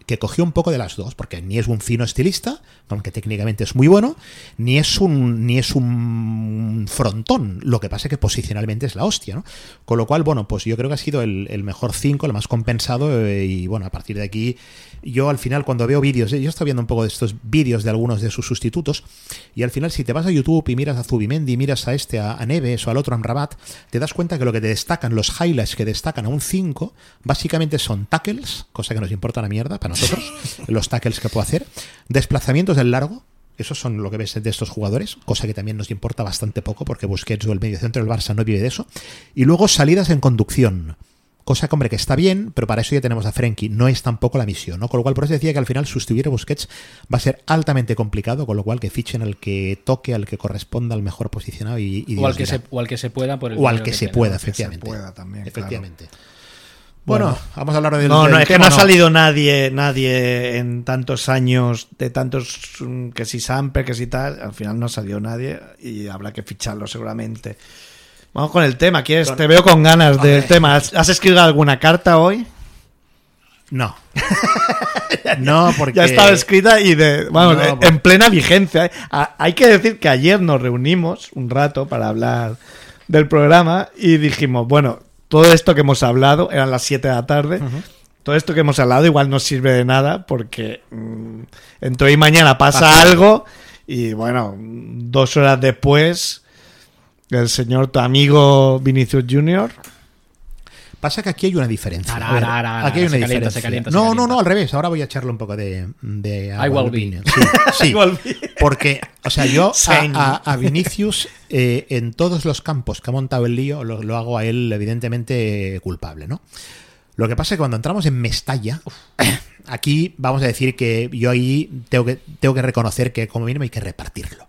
que cogió un poco de las dos, porque ni es un fino estilista, aunque técnicamente es muy bueno, ni es un frontón. Lo que pasa es que posicionalmente es la hostia, ¿no? Con lo cual, bueno, pues yo creo que ha sido el mejor 5, el más compensado, y bueno, a partir de aquí, yo al final cuando veo vídeos, yo estoy viendo un poco de estos vídeos de algunos de sus sustitutos, y al final si te vas a YouTube y miras a Zubimendi, miras a Neves o al otro Amrabat, te das cuenta que lo que te destacan, los highlights que destacan a un 5, básicamente son tackles, cosa que nos importa una mierda para nosotros, los tackles que puede hacer, desplazamientos del largo, esos son lo que ves de estos jugadores, cosa que también nos importa bastante poco porque Busquets o el mediocentro del Barça no vive de eso, y luego salidas en conducción, cosa que, hombre, que está bien, pero para eso ya tenemos a Frenkie, no es tampoco la misión, ¿no? Con lo cual, por eso decía que al final sustituir a Busquets va a ser altamente complicado, con lo cual que fichen al que toque, al que corresponda, al mejor posicionado y o al que se pueda por el o al que se pueda, efectivamente. Bueno, vamos a hablar del No, del es que tema, no ha salido nadie en tantos años, de tantos, que si Samper, que si tal, al final no salió nadie y habrá que ficharlo seguramente. Vamos con el tema, ¿quieres? Te veo con ganas del tema. ¿Has escrito alguna carta hoy? No. No, porque... Ya estaba escrita y en plena vigencia. Hay que decir que ayer nos reunimos un rato para hablar del programa y dijimos, bueno, todo esto que hemos hablado, eran las 7 de la tarde, todo esto que hemos hablado igual no sirve de nada porque entre hoy y mañana pasa algo y bueno, 2 horas después el señor, tu amigo Vinicius Junior... Pasa que aquí hay una diferencia. Aquí hay una diferencia. Se calienta. No, al revés. Ahora voy a echarle un poco de agua al vino. Sí, porque, o sea, yo a Vinicius en todos los campos que ha montado el lío lo hago a él evidentemente culpable, ¿no? Lo que pasa es que cuando entramos en Mestalla, aquí vamos a decir que yo ahí tengo que reconocer que como mínimo hay que repartirlo.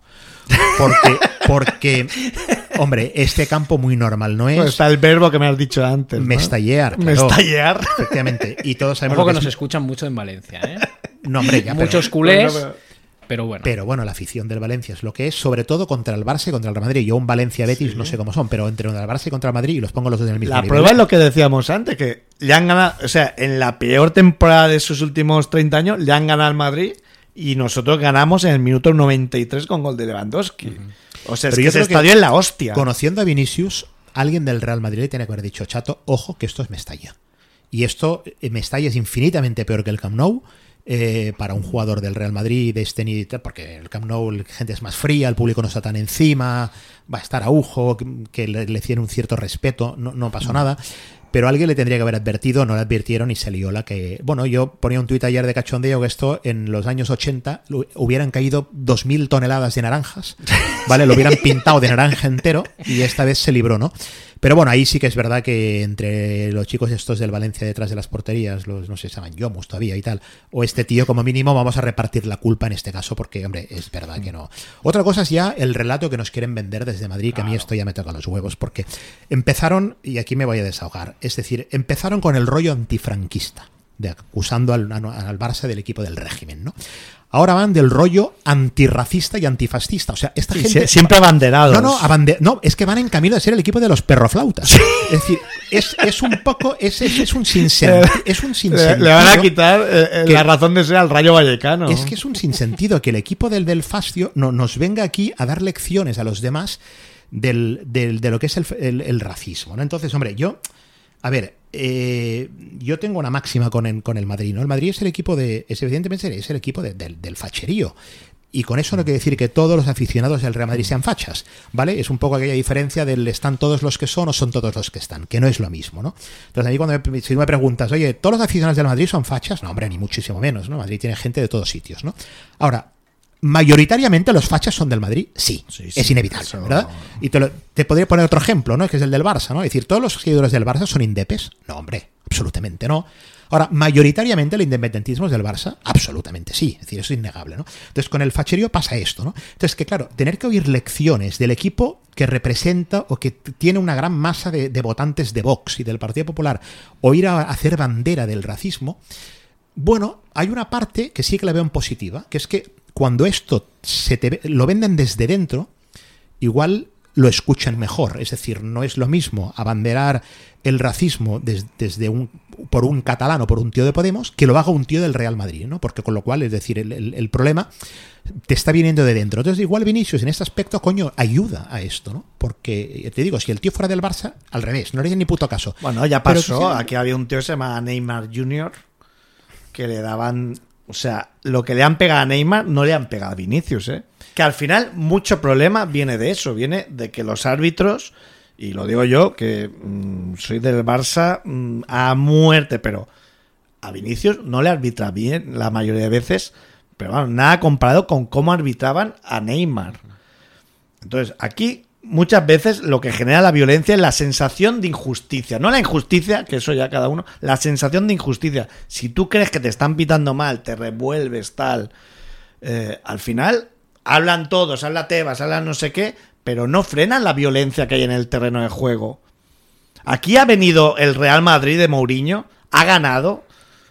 Porque hombre, este campo muy normal no es. Pues está el verbo que me has dicho antes, ¿no? Mestallear, claro. Mestallear. Efectivamente. Y todos sabemos Ojo que lo que nos escuchan mucho en Valencia, ¿eh? No, hombre, ya, muchos culés. Pero bueno. Pero bueno, la afición del Valencia es lo que es, sobre todo contra el Barça y contra el Real Madrid. Yo un Valencia-Betis no sé cómo son, pero entre el Barça y contra el Madrid, y los pongo los dos en el mismo nivel. La prueba es lo que decíamos antes, que le han ganado, o sea, en la peor temporada de sus últimos 30 años, le han ganado al Madrid y nosotros ganamos en el minuto 93 con gol de Lewandowski. O sea, es que ese estadio es la hostia. Conociendo a Vinicius, alguien del Real Madrid le tiene que haber dicho, chato, ojo que esto es Mestalla. Y esto, Mestalla es infinitamente peor que el Camp Nou. Para un jugador del Real Madrid de este nivel, porque el Camp Nou la gente es más fría, el público no está tan encima, va a estar Araujo, que le tiene un cierto respeto, no pasó nada, pero alguien le tendría que haber advertido, no le advirtieron y se lió la que... Bueno, yo ponía un tuit ayer de cachondeo que esto en los años 80 hubieran caído 2.000 toneladas de naranjas, ¿vale? Lo hubieran pintado de naranja entero y esta vez se libró, ¿no? Pero bueno, ahí sí que es verdad que entre los chicos estos del Valencia detrás de las porterías, los no sé, se llaman Yomus todavía y tal, o este tío como mínimo vamos a repartir la culpa en este caso porque, hombre, es verdad que no. Otra cosa es ya el relato que nos quieren vender desde Madrid, que a mí esto ya me toca los huevos, porque empezaron, y aquí me voy a desahogar, es decir, empezaron con el rollo antifranquista, acusando al Barça del equipo del régimen, ¿no? Ahora van del rollo antirracista y antifascista. O sea, esta gente... Siempre abanderados. No, es que van en camino de ser el equipo de los perroflautas. Sí. Es decir, es un poco... Es un sinsentido. Es un sinsentido. Le van a quitar la razón de ser al Rayo Vallecano. Es que es un sinsentido que el equipo del Fascio nos venga aquí a dar lecciones a los demás de lo que es el racismo, ¿no? Entonces, hombre, yo... A ver, yo tengo una máxima con el Madrid, ¿no? El Madrid es el equipo evidentemente es el equipo del facherío. Y con eso no quiere decir que todos los aficionados del Real Madrid sean fachas, ¿vale? Es un poco aquella diferencia del están todos los que son o son todos los que están, que no es lo mismo, ¿no? Entonces a mí cuando si me preguntas, oye, ¿todos los aficionados del Madrid son fachas? No, hombre, ni muchísimo menos, ¿no? Madrid tiene gente de todos sitios, ¿no? Ahora, mayoritariamente los fachas son del Madrid, sí. Es inevitable, eso... ¿verdad? Y te podría poner otro ejemplo, ¿no? Que es el del Barça, ¿no? Es decir, ¿todos los seguidores del Barça son indepes? No, hombre, absolutamente no. Ahora, mayoritariamente el independentismo es del Barça, absolutamente sí, es decir, eso es innegable, ¿no? Entonces, con el facherío pasa esto, ¿no? Entonces, que claro, tener que oír lecciones del equipo que representa o que tiene una gran masa de votantes de Vox y del Partido Popular, o ir a hacer bandera del racismo, bueno, hay una parte que sí que la veo en positiva, que es que cuando esto lo venden desde dentro, igual lo escuchan mejor. Es decir, no es lo mismo abanderar el racismo por un catalán o por un tío de Podemos que lo haga un tío del Real Madrid, ¿no? Porque con lo cual, es decir, el problema te está viniendo de dentro. Entonces, igual Vinicius en este aspecto, coño, ayuda a esto, ¿no? Porque, te digo, si el tío fuera del Barça, al revés, no le haría ni puto caso. Bueno, ya pasó. Aquí había un tío que se llama Neymar Jr. que le daban... O sea, lo que le han pegado a Neymar no le han pegado a Vinicius, ¿eh? Que al final mucho problema viene de eso, viene de que los árbitros, y lo digo yo, que soy del Barça a muerte, pero a Vinicius no le arbitra bien la mayoría de veces, pero bueno, nada comparado con cómo arbitraban a Neymar. Entonces, aquí muchas veces lo que genera la violencia es la sensación de injusticia. No la injusticia, que eso ya cada uno, la sensación de injusticia. Si tú crees que te están pitando mal, te revuelves, tal, al final hablan todos, habla Tebas, hablan no sé qué, pero no frenan la violencia que hay en el terreno de juego. Aquí ha venido el Real Madrid de Mourinho, ha ganado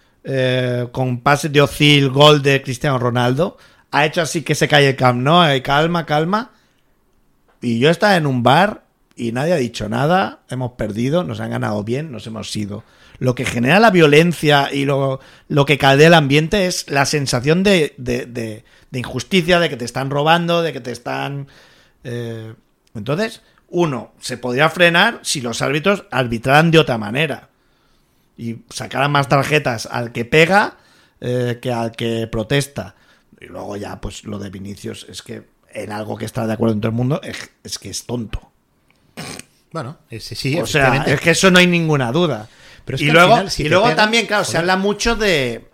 con pases de Özil, gol de Cristiano Ronaldo, ha hecho así que se cae el Camp Nou, calma, calma. Y yo estaba en un bar y nadie ha dicho nada, hemos perdido, nos han ganado bien, nos hemos ido. Lo que genera la violencia y lo que caldea el ambiente es la sensación de injusticia, de que te están robando, de que te están... Entonces, se podría frenar si los árbitros arbitraran de otra manera y sacaran más tarjetas al que pega que al que protesta. Y luego ya, pues lo de Vinicius es que en algo que está de acuerdo en todo el mundo, es que es tonto. Bueno, sí, o sea, es que eso no hay ninguna duda. Pero es y luego, final, si y luego también, claro, se habla mucho de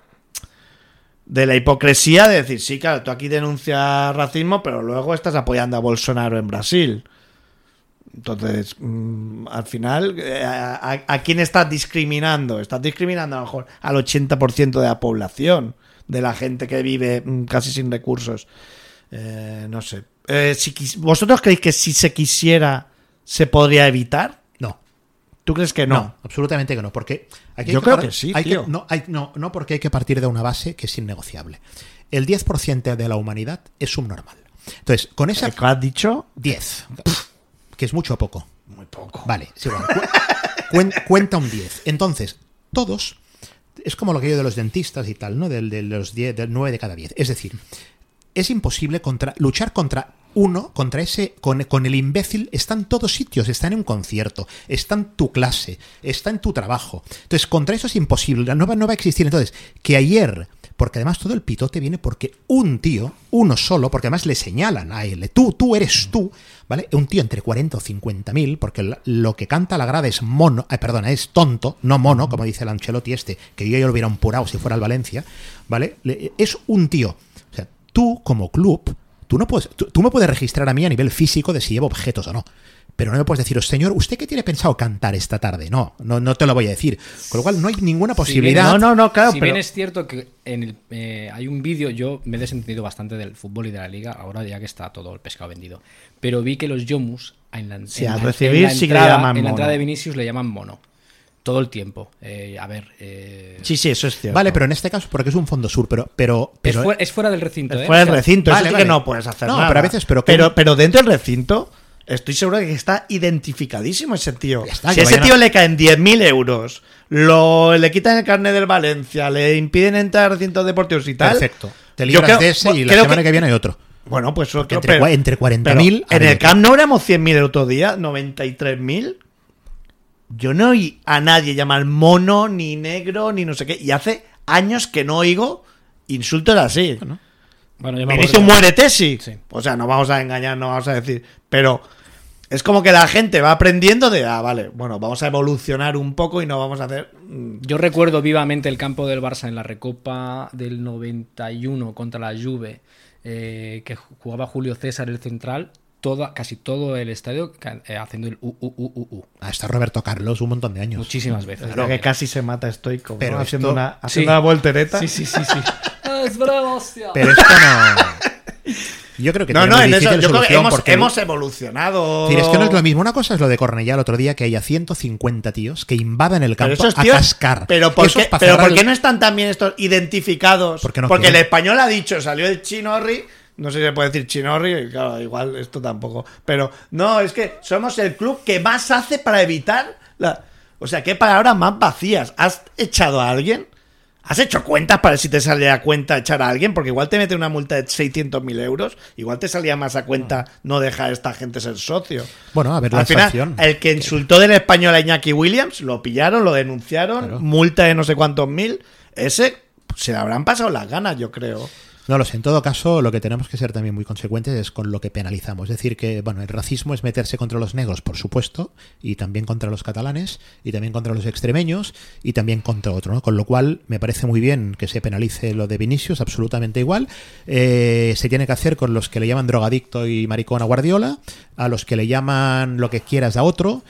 la hipocresía de decir, sí, claro, tú aquí denuncias racismo, pero luego estás apoyando a Bolsonaro en Brasil. Entonces, al final, ¿a quién estás discriminando? Estás discriminando a lo mejor al 80% de la población, de la gente que vive casi sin recursos. No sé. ¿Vosotros creéis que si se quisiera se podría evitar? No. ¿Tú crees que no? No, absolutamente que no. Porque aquí yo creo que sí, tío. No, porque hay que partir de una base que es innegociable. El 10% de la humanidad es subnormal. Entonces, con esa... ¿Qué has dicho? 10. Que es mucho o poco. Muy poco. Vale, sí, bueno. Cuenta un 10. Entonces, todos... Es como lo que yo de los dentistas y tal, ¿no? Del 9 de cada 10. Es decir... Es imposible luchar contra ese, con el imbécil. Está en todos sitios, está en un concierto, está en tu clase, está en tu trabajo. Entonces, contra eso es imposible, no va a existir. Entonces, que ayer, porque además todo el pitote viene porque un tío, uno solo, porque además le señalan a él, tú eres tú, ¿vale? Un tío entre 40 o 50.000, porque lo que canta la grada es es tonto, no mono, como dice el Ancelotti que yo lo hubiera empurado si fuera el Valencia, ¿vale? Es un tío. O sea, tú, como club, tú me puedes registrar a mí a nivel físico de si llevo objetos o no. Pero no me puedes decir, señor, ¿usted qué tiene pensado cantar esta tarde? No te lo voy a decir. Con lo cual no hay ninguna posibilidad. Claro. Si bien es cierto que hay un vídeo, yo me he desentendido bastante del fútbol y de la liga, ahora ya que está todo el pescado vendido. Pero vi que los Yomus, en la entrada de Vinicius le llaman mono. Todo el tiempo. Sí, eso es cierto. Vale, pero en este caso, porque es un fondo sur, pero es fuera del recinto. Es fuera del recinto, eso sí que no puedes hacer nada. Pero a veces, pero dentro del recinto, estoy seguro de que está identificadísimo ese tío. Está, si a ese tío le caen 10.000 euros, le quitan el carnet del Valencia, le impiden entrar a recintos deportivos y tal. Perfecto. Te libras de ese y la semana que viene hay otro. Bueno, pues eso entre 40.000. En el Camp Nou éramos 100.000 el otro día, 93.000. Yo no oí a nadie llamar mono, ni negro, ni no sé qué. Y hace años que no oigo insultos así. Bueno, Vinicius muérete, sí. O sea, no vamos a engañar, no vamos a decir. Pero es como que la gente va aprendiendo vale, bueno, vamos a evolucionar un poco y no vamos a hacer... Yo recuerdo vivamente el campo del Barça en la Recopa del 91 contra la Juve, que jugaba Julio César el central. Casi todo el estadio haciendo el Está Roberto Carlos un montón de años. Muchísimas veces. Creo que casi se mata Stoico, pero ¿no? Haciendo una voltereta. Sí. Es bravo, hostia. Pero esto no... Yo creo que en eso yo creo que hemos evolucionado. Es que no es lo mismo. Una cosa es lo de Cornellá el otro día, que haya 150 tíos que invadan el campo a cascar. Pero ¿por qué no están también estos identificados? Porque el español ha dicho, salió el Chinorri... No sé si se puede decir chinorri, y claro, igual esto tampoco. Pero no, es que somos el club que más hace para evitar la... O sea, qué palabras más vacías. ¿Has echado a alguien? ¿Has hecho cuentas para ver si te sale a cuenta echar a alguien? Porque igual te mete una multa de 600.000 euros. Igual te salía más a cuenta no dejar a esta gente ser socio. Bueno, a ver, al la final, sanción. el que insultó del español a Iñaki Williams, lo pillaron, lo denunciaron, Claro. multa de no sé cuántos mil. Ese se le habrán pasado las ganas, yo creo. No lo sé, en todo caso, lo que tenemos que ser también muy consecuentes es con lo que penalizamos. Es decir, que bueno, el racismo es meterse contra los negros, por supuesto, y también contra los catalanes, y también contra los extremeños, y también contra otro, ¿no? Con lo cual, me parece muy bien que se penalice lo de Vinicius, absolutamente igual. Se tiene que hacer con los que le llaman drogadicto y maricón a Guardiola, a los que le llaman lo que quieras a otro,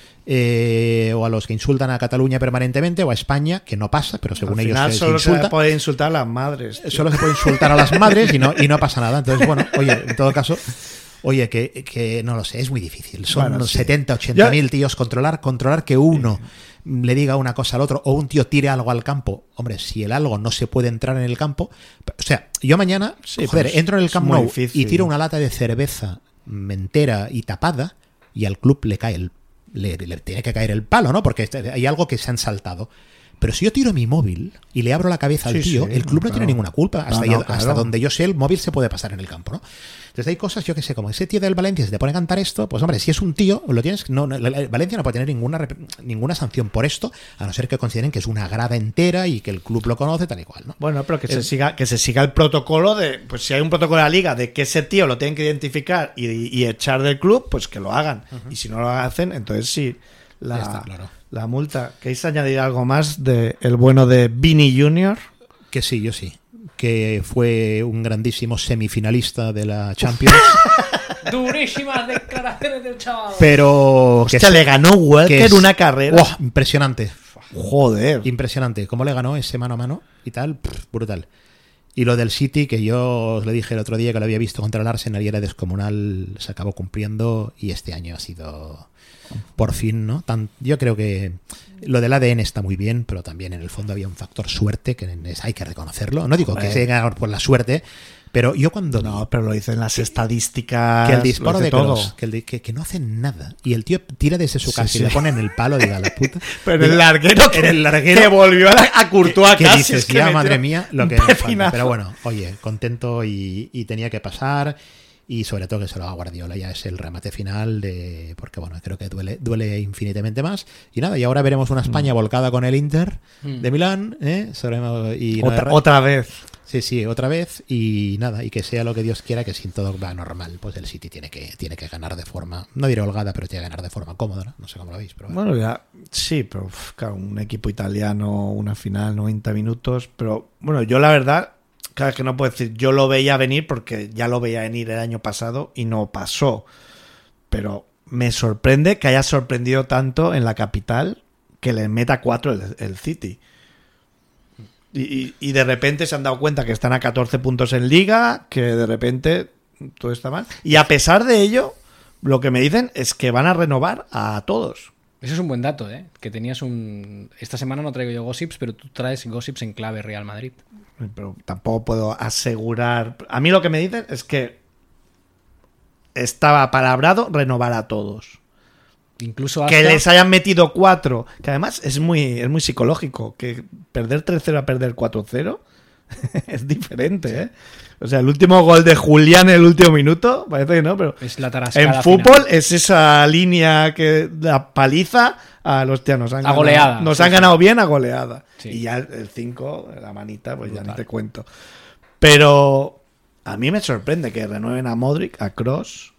o a los que insultan a Cataluña permanentemente, o a España, que no pasa, pero según Al ellos final se solo insulta. se puede insultar a las madres. Tío. Solo se puede insultar a las madres y no pasa nada. Entonces, bueno, oye, en todo caso, oye, que no lo sé, es muy difícil. Son Bueno, unos sí. 70, 80 mil tíos. Controlar que uno le diga una cosa al otro o un tío tire algo al campo. Hombre, si el algo no se puede entrar en el campo. O sea, yo mañana, Sí, joder, pues entro en el es Camp muy Nou difícil. y tiro una lata de cerveza entera y tapada y al club le cae le tiene que caer el palo, ¿no? Porque hay algo que se han saltado. Pero si yo tiro mi móvil y le abro la cabeza al Sí, tío, sí, el club no claro. tiene ninguna culpa. Hasta, No, hasta claro. donde yo sé, el móvil se puede pasar en el campo, ¿no? Entonces hay cosas, yo que sé, como ese tío del Valencia, si te pone a cantar esto, pues hombre, si es un tío, lo tienes. Valencia no puede tener ninguna sanción por esto, a no ser que consideren que es una grada entera y que el club lo conoce tal y cual, ¿no? Bueno, pero que se siga el protocolo de, pues si hay un protocolo de la liga de que ese tío lo tienen que identificar y echar del club, pues que lo hagan. Y si no lo hacen, entonces sí, Ya está, claro. la multa. ¿Queréis añadir algo más de el bueno de Vini Junior? Que sí, yo sí. Que fue un grandísimo semifinalista de la Champions. Durísimas declaraciones del chaval. Pero que Hostia, le ganó Walker una carrera. ¡Buah! Impresionante. Joder. Impresionante. ¿Cómo le ganó ese mano a mano y tal? Brutal. Y lo del City, que yo os le dije el otro día que lo había visto contra el Arsenal y era descomunal, se acabó cumpliendo y este año ha sido por fin, ¿no? Yo creo que lo del ADN está muy bien, pero también en el fondo había un factor suerte que hay que reconocerlo. No digo que se ganado por la suerte, pero yo cuando No, pero lo dice en las estadísticas. que el disparo lo dice de todo. Kroos, que no hacen nada y el tío tira desde su Sí, casa sí. y le pone en el palo, diga la puta. Pero el larguero, en el larguero que volvió a Courtois que casi, dices, es que ya metió madre mía, lo que un me falta. pepinazo. Pero bueno, oye, contento y tenía que pasar y sobre todo que se lo haga Guardiola, ya es el remate final porque bueno, creo que duele infinitamente más y nada, y ahora veremos una España volcada con el Inter de Milán, y Otra vez. Sí, otra vez y nada, y que sea lo que Dios quiera, que sin todo va normal, pues el City tiene que ganar de forma, no diré holgada, pero tiene que ganar de forma cómoda, no sé cómo lo veis, pero Bueno, ya, sí, pero claro, un equipo italiano, una final, 90 minutos, pero bueno, yo la verdad, claro que no puedo decir, yo lo veía venir porque ya lo veía venir el año pasado y no pasó, pero me sorprende que haya sorprendido tanto en la capital que le meta 4 el City. Y de repente se han dado cuenta que están a 14 puntos en Liga, que de repente todo está mal. Y a pesar de ello, lo que me dicen es que van a renovar a todos. Eso es un buen dato, ¿eh? Que tenías Esta semana no traigo yo gossips, pero tú traes gossips en clave Real Madrid. Pero tampoco puedo asegurar. A mí lo que me dicen es que estaba palabrado renovar a todos. Incluso hasta... Que les hayan metido 4, que además es muy psicológico, que perder 3-0 a perder 4-0 es diferente, ¿eh? O sea, el último gol de Julián en el último minuto, parece que no, pero es la tarascada en fútbol es esa línea que la paliza a los tíos, nos han ganado, goleada. Nos han ganado bien a goleada. Sí. Y ya el 5, la manita, pues brutal. Ya ni te cuento. Pero a mí me sorprende que renueven a Modric, a Kroos,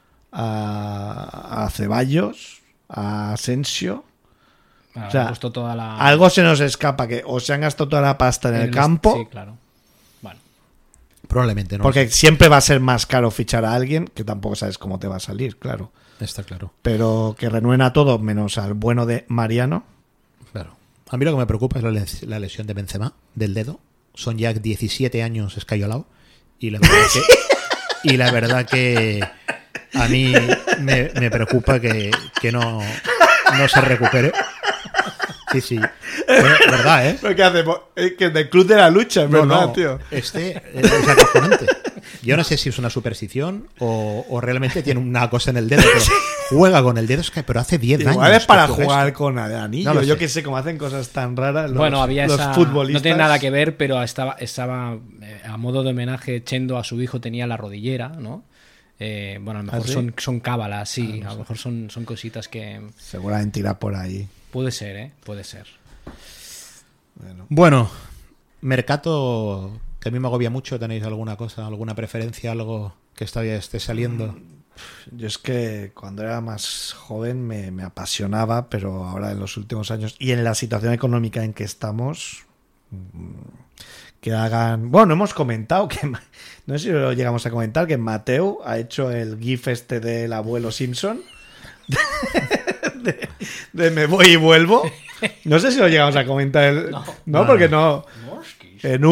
a Ceballos, a Asensio. Bueno, o sea, puesto toda la... algo se nos escapa, que o se han gastado toda la pasta en el campo. Sí, claro. Bueno. probablemente no. Porque siempre va a ser más caro fichar a alguien que tampoco sabes cómo te va a salir, claro. Está claro. Pero que renueven a todo menos al bueno de Mariano. Claro. A mí lo que me preocupa es la lesión de Benzema, del dedo. Son ya 17 años escayolado. Y la verdad que a mí me preocupa que no se recupere. Sí, sí. Bueno, verdad, ¿eh? ¿Pero qué hacemos? Que del club de la lucha, es verdad, tío. Es acojonante. Yo no sé si es una superstición o realmente tiene una cosa en el dedo, pero juega con el dedo, pero hace 10 años. Igual es para que juega jugar esto. con el anillo. No lo Yo sé. que sé cómo hacen cosas tan raras los, Bueno, había los esa. futbolistas. No tiene nada que ver, pero estaba a modo de homenaje, Chendo a su hijo tenía la rodillera, ¿no? Bueno, a lo mejor ¿Ah, sí? son cábalas, sí. no a lo sé. mejor son cositas que. Seguramente irá por ahí. Puede ser, ¿eh? Puede ser. Bueno, Mercato, que a mí me agobia mucho. ¿Tenéis alguna cosa, alguna preferencia, algo que esté saliendo? Yo es que cuando era más joven me apasionaba, pero ahora en los últimos años y en la situación económica en que estamos, que hagan... Bueno, hemos comentado que... No sé si lo llegamos a comentar, que Mateu ha hecho el gif este del abuelo Simpson. De me voy y vuelvo. No sé si lo llegamos a comentar. No, porque no. En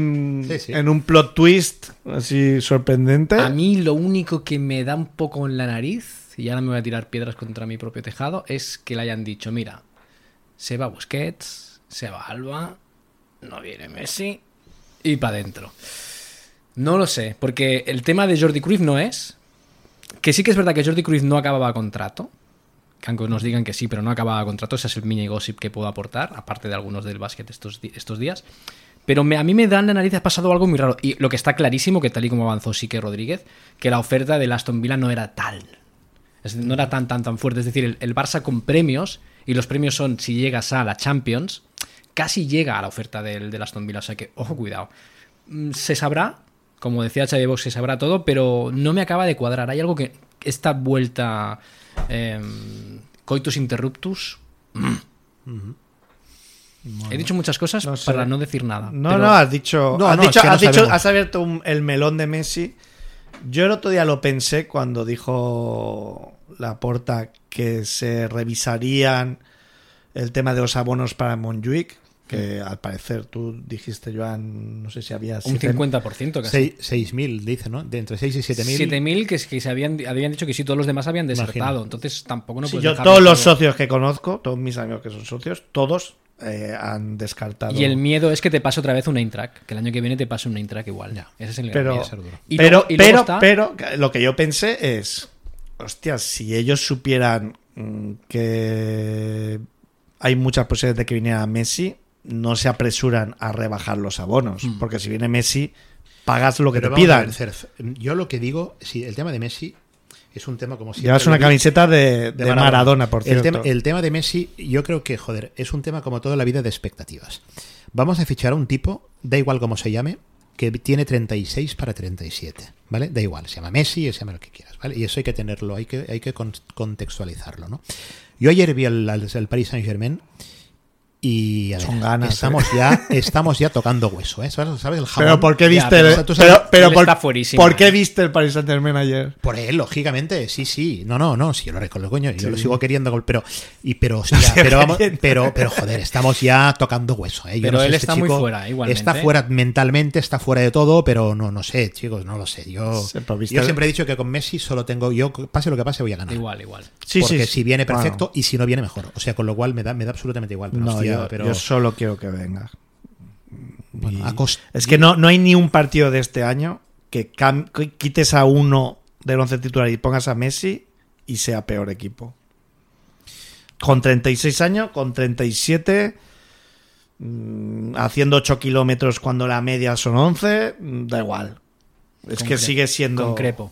un plot twist así sorprendente. A mí lo único que me da un poco en la nariz, y ahora me voy a tirar piedras contra mi propio tejado, es que le hayan dicho, mira, se va Busquets, se va Alba, no viene Messi y para adentro. No lo sé, porque el tema de Jordi Cruyff no es... Que sí que es verdad que Jordi Cruyff no acababa contrato, que aunque nos digan que sí, pero no acababa contrato, ese es el mini gossip que puedo aportar, aparte de algunos del básquet estos días. Pero a mí me da en la nariz, ha pasado algo muy raro. Y lo que está clarísimo, que tal y como avanzó Sique Rodríguez, que la oferta del Aston Villa no era tal. No era tan fuerte. Es decir, el Barça con premios, y los premios son, si llegas a la Champions, casi llega a la oferta del Aston Villa. O sea que, ojo, cuidado. Se sabrá, como decía Xavi Box, se sabrá todo, pero no me acaba de cuadrar. Hay algo que esta vuelta coitus interruptus... Bueno, he dicho muchas cosas no sé. para no decir nada. No, pero... no, has dicho. No, has no, dicho, es que no has dicho- sabemos. has abierto el melón de Messi. Yo el otro día lo pensé cuando dijo Laporta que se revisarían el tema de los abonos para Montjuic. Que al parecer tú dijiste, Joan, no sé si había Un 50% casi. 6.000, dice, ¿no? De entre 6 y 7.000. 7.000 que se habían dicho que sí, todos los demás habían desertado. Imagino. Entonces tampoco no Sí, puedes yo, dejarlo todos los todo. socios que conozco, todos mis amigos que son socios, todos han descartado. Y el miedo es que te pase otra vez un Eintracht, que el año que viene te pase un Eintracht igual. Ya. Ese es el gran Pero, miedo. Y pero, luego- y luego está- pero lo que yo pensé es, hostia, si ellos supieran que hay muchas posibilidades de que viniera Messi, no se apresuran a rebajar los abonos, porque si viene Messi, pagas lo que Pero te vamos a pidan. ver, Cerf, yo lo que digo, sí, el tema de Messi es un tema como siempre. Llevas una lo digo, camiseta de Maradona, por el cierto. tema de Messi, yo creo que, joder, es un tema como toda la vida de expectativas. Vamos a fichar a un tipo, da igual cómo se llame, que tiene 36 para 37, ¿vale? Da igual, se llama Messi, se llama lo que quieras, ¿vale? Y eso hay que tenerlo, hay que contextualizarlo, ¿no? Yo ayer vi el Paris Saint-Germain y a ver, Son ganas, estamos ya tocando hueso, ¿eh? ¿Sabes el jabón? Pero ¿por qué Ya, viste pero tú sabes- él está fuerísimo, ¿por qué viste el Paris Saint-Germain ayer? Por él, lógicamente, sí. No, sí, yo lo recuerdo, coño, yo Sí. lo sigo queriendo, pero hostia, pero joder, estamos ya tocando hueso, ¿eh? Yo Pero no sé, él este está muy chico fuera, igualmente. Está fuera mentalmente, está fuera de todo, pero no sé, chicos, no lo sé. Yo siempre he dicho que con Messi solo tengo, yo pase lo que pase voy a ganar. Igual. Sí, Porque sí, si viene bueno. perfecto y si no viene mejor. O sea, con lo cual me da absolutamente igual. Pero, No, hostia, yo solo quiero que venga. bueno, Y a costa- es que no hay ni un partido de este año que quites a uno del 11 titular y pongas a Messi y sea peor equipo. Con 36 años, con 37, haciendo 8 kilómetros cuando la media son 11, da igual. Es que sigue siendo... Con Crepo.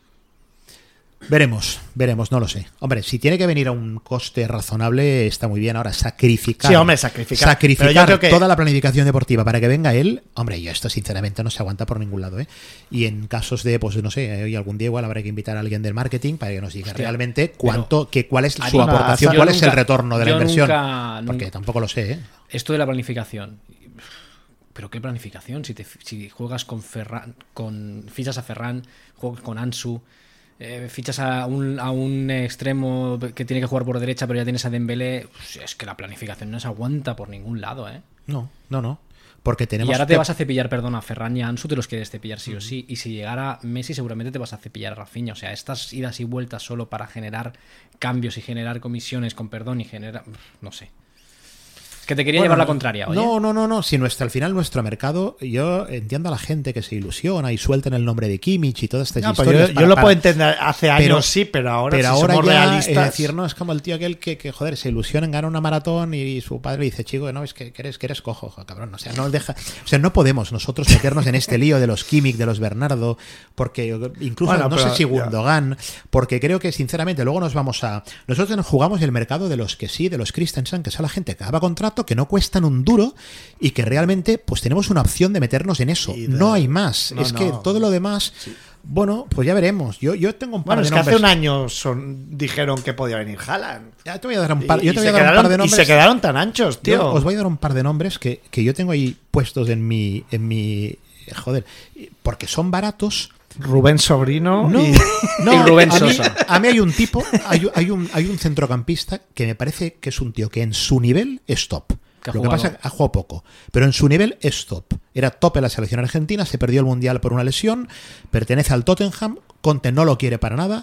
Veremos, no lo sé. Hombre, si tiene que venir a un coste razonable, está muy bien. Ahora, sacrificar. Sí, hombre, sacrificar. Pero yo creo que- toda la planificación deportiva para que venga él, hombre, yo esto sinceramente no se aguanta por ningún lado, ¿eh? Y en casos de, pues no sé, hoy algún día igual habrá que invitar a alguien del marketing para que nos diga Hostia, realmente cuál es su Adina, aportación, yo cuál es el nunca- retorno de la yo inversión. nunca- Porque tampoco lo sé, ¿eh? Esto de la planificación. ¿Pero qué planificación? Si juegas con Ferran, fichas a Ferran, juegas con Ansu, fichas a un extremo que tiene que jugar por derecha, pero ya tienes a Dembélé. Es que la planificación no se aguanta por ningún lado, ¿eh? No. Porque tenemos Y ahora que- te vas a cepillar, perdón, a Ferran y a Ansu, te los quieres cepillar sí o sí. Y si llegara Messi, seguramente te vas a cepillar a Rafinha. O sea, estas idas y vueltas solo para generar cambios y generar comisiones, con perdón, y generar... No sé. Que te quería llevar la contraria, oye. No. Si al final nuestro mercado, yo entiendo a la gente que se ilusiona y sueltan el nombre de Kimmich y todas estas historias. Yo lo puedo entender hace años, pero ahora somos ya, realistas. Es decir, no, es como el tío aquel que joder, se ilusiona en ganar una maratón y su padre le dice, chico, no, es que eres cojo, cabrón. O sea, no podemos nosotros meternos en este lío de los Kimmich, de los Bernardo, porque incluso no sé si Gundogan, porque creo que sinceramente luego nosotros nos jugamos el mercado de los que sí, de los Christensen, que es la gente que acaba contrato, que no cuestan un duro y que realmente pues tenemos una opción de meternos en eso. No hay más. Que todo lo demás, bueno, pues ya veremos. Yo tengo un par de nombres. Hace un año dijeron que podía venir Haaland. Ya te voy a dar un par de nombres. Y se quedaron tan anchos, tío. Os voy a dar un par de nombres que yo tengo ahí puestos en mi joder, porque son baratos. Rubén Sobrino y Rubén Sosa. A mí hay un tipo, hay un centrocampista que me parece que es un tío que en su nivel es top. Lo que pasa es que ha jugado poco, pero en su nivel es top. Era top en la selección argentina, se perdió el Mundial por una lesión, pertenece al Tottenham, Conte no lo quiere para nada,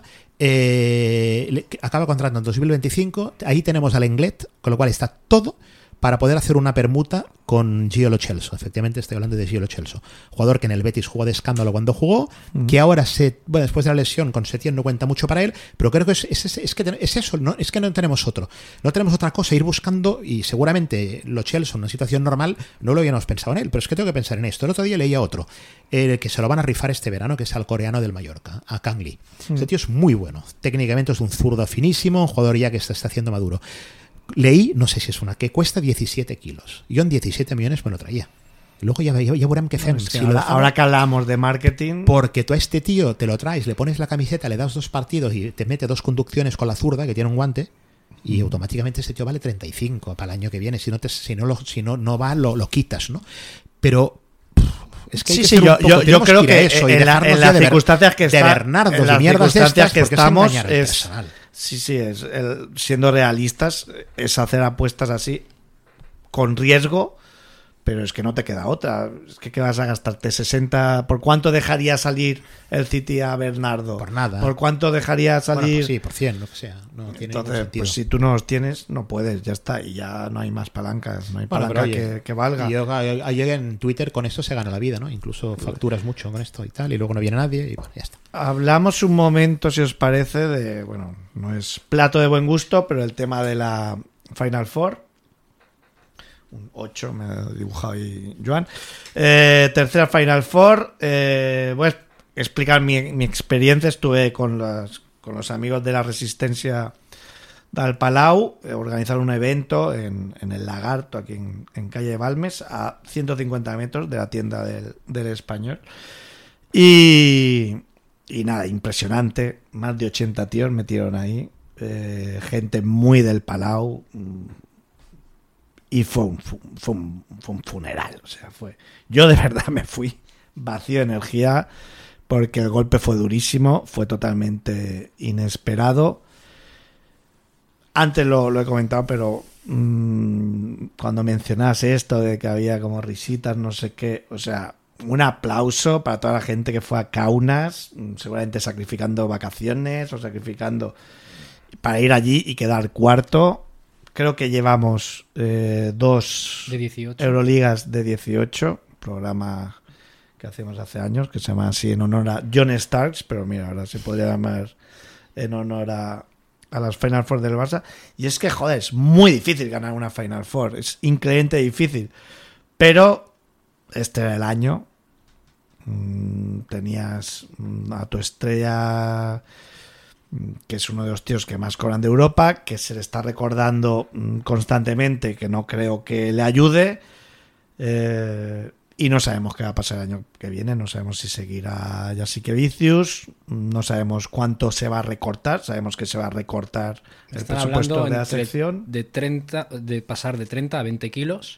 acaba contrato en 2025, ahí tenemos al Lenglet, con lo cual está todo para poder hacer una permuta con Gio Lo Celso. Efectivamente estoy hablando de Gio Lo Celso, jugador que en el Betis jugó de escándalo cuando jugó, que ahora después de la lesión con Setién no cuenta mucho para él, pero creo que es eso, ¿no? Es que no tenemos otra cosa, ir buscando, y seguramente Lo Celso en una situación normal no lo habíamos pensado en él, pero es que tengo que pensar en esto. El otro día leía otro, que se lo van a rifar este verano, que es al coreano del Mallorca, a Kang Lee. Este tío es muy bueno, técnicamente es un zurdo finísimo, un jugador ya que está haciendo maduro. Leí, no sé si es una, que cuesta 17 kilos. Yo en 17 millones me lo traía. Luego ya verán qué hacen. Ahora que hablamos de marketing... Porque tú a este tío te lo traes, le pones la camiseta, le das 2 partidos y te mete 2 conducciones con la zurda, que tiene un guante, y automáticamente este tío vale 35 para el año que viene. Si no va, lo quitas, ¿no? Pero... Es que yo creo que eso, en las circunstancias que estamos es... Sí, siendo realistas, es hacer apuestas así, con riesgo, pero es que no te queda otra. Es que ¿qué vas a gastarte? 60... ¿Por cuánto dejaría salir el City a Bernardo? Por nada. ¿Por cuánto dejaría salir? Bueno, pues sí, por 100, lo que sea. No tiene entonces, sentido. Pues si tú no los tienes, no puedes, ya está. Y ya no hay más palancas, no hay palanca que valga. Y ayer en Twitter con esto se gana la vida, ¿no? Incluso facturas mucho con esto y tal, y luego no viene nadie y bueno, ya está. Hablamos un momento, si os parece, de... Bueno, no es plato de buen gusto, pero el tema de la Final Four. Un 8 me ha dibujado ahí Joan. Tercera Final Four. Voy a explicar mi experiencia. Estuve con los amigos de la Resistencia del Palau, organizaron un evento en el Lagarto, aquí en calle Balmes, a 150 metros de la tienda del Español. Y nada, impresionante. Más de 80 tíos metieron ahí. Gente muy del Palau. Y fue un funeral. O sea, yo de verdad me fui vacío de energía porque el golpe fue durísimo, fue totalmente inesperado. Antes lo he comentado, pero cuando mencionas esto de que había como risitas, no sé qué, o sea, un aplauso para toda la gente que fue a Kaunas, seguramente sacrificando vacaciones o sacrificando para ir allí y quedar cuarto. Creo que llevamos 2 Euroligas de 18, programa que hacemos hace años, que se llama así en honor a John Starks, pero mira, ahora se podría llamar en honor a las Final Four del Barça. Y es que, joder, es muy difícil ganar una Final Four, es increíblemente difícil. Pero este era el año, tenías a tu estrella, que es uno de los tíos que más cobran de Europa, que se le está recordando constantemente, que no creo que le ayude, y no sabemos qué va a pasar el año que viene, no sabemos si seguirá Jasikevičius, no sabemos cuánto se va a recortar, sabemos que se va a recortar el presupuesto de la selección. De pasar de 30 a 20 kilos,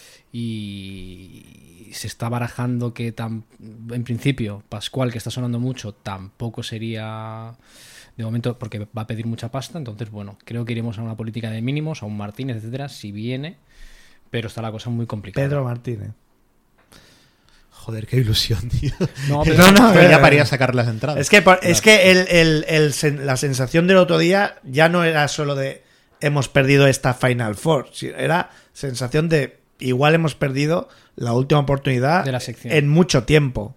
y se está barajando que en principio Pascual, que está sonando mucho, tampoco sería... De momento, porque va a pedir mucha pasta, entonces, bueno, creo que iremos a una política de mínimos, a un Martínez, etcétera, si viene, pero está la cosa muy complicada. Pedro Martínez. Joder, qué ilusión, tío. No, ya para ir a sacar las entradas. Es que la sensación del otro día ya no era solo de hemos perdido esta Final Four. Era sensación de igual hemos perdido la última oportunidad de la sección en mucho tiempo.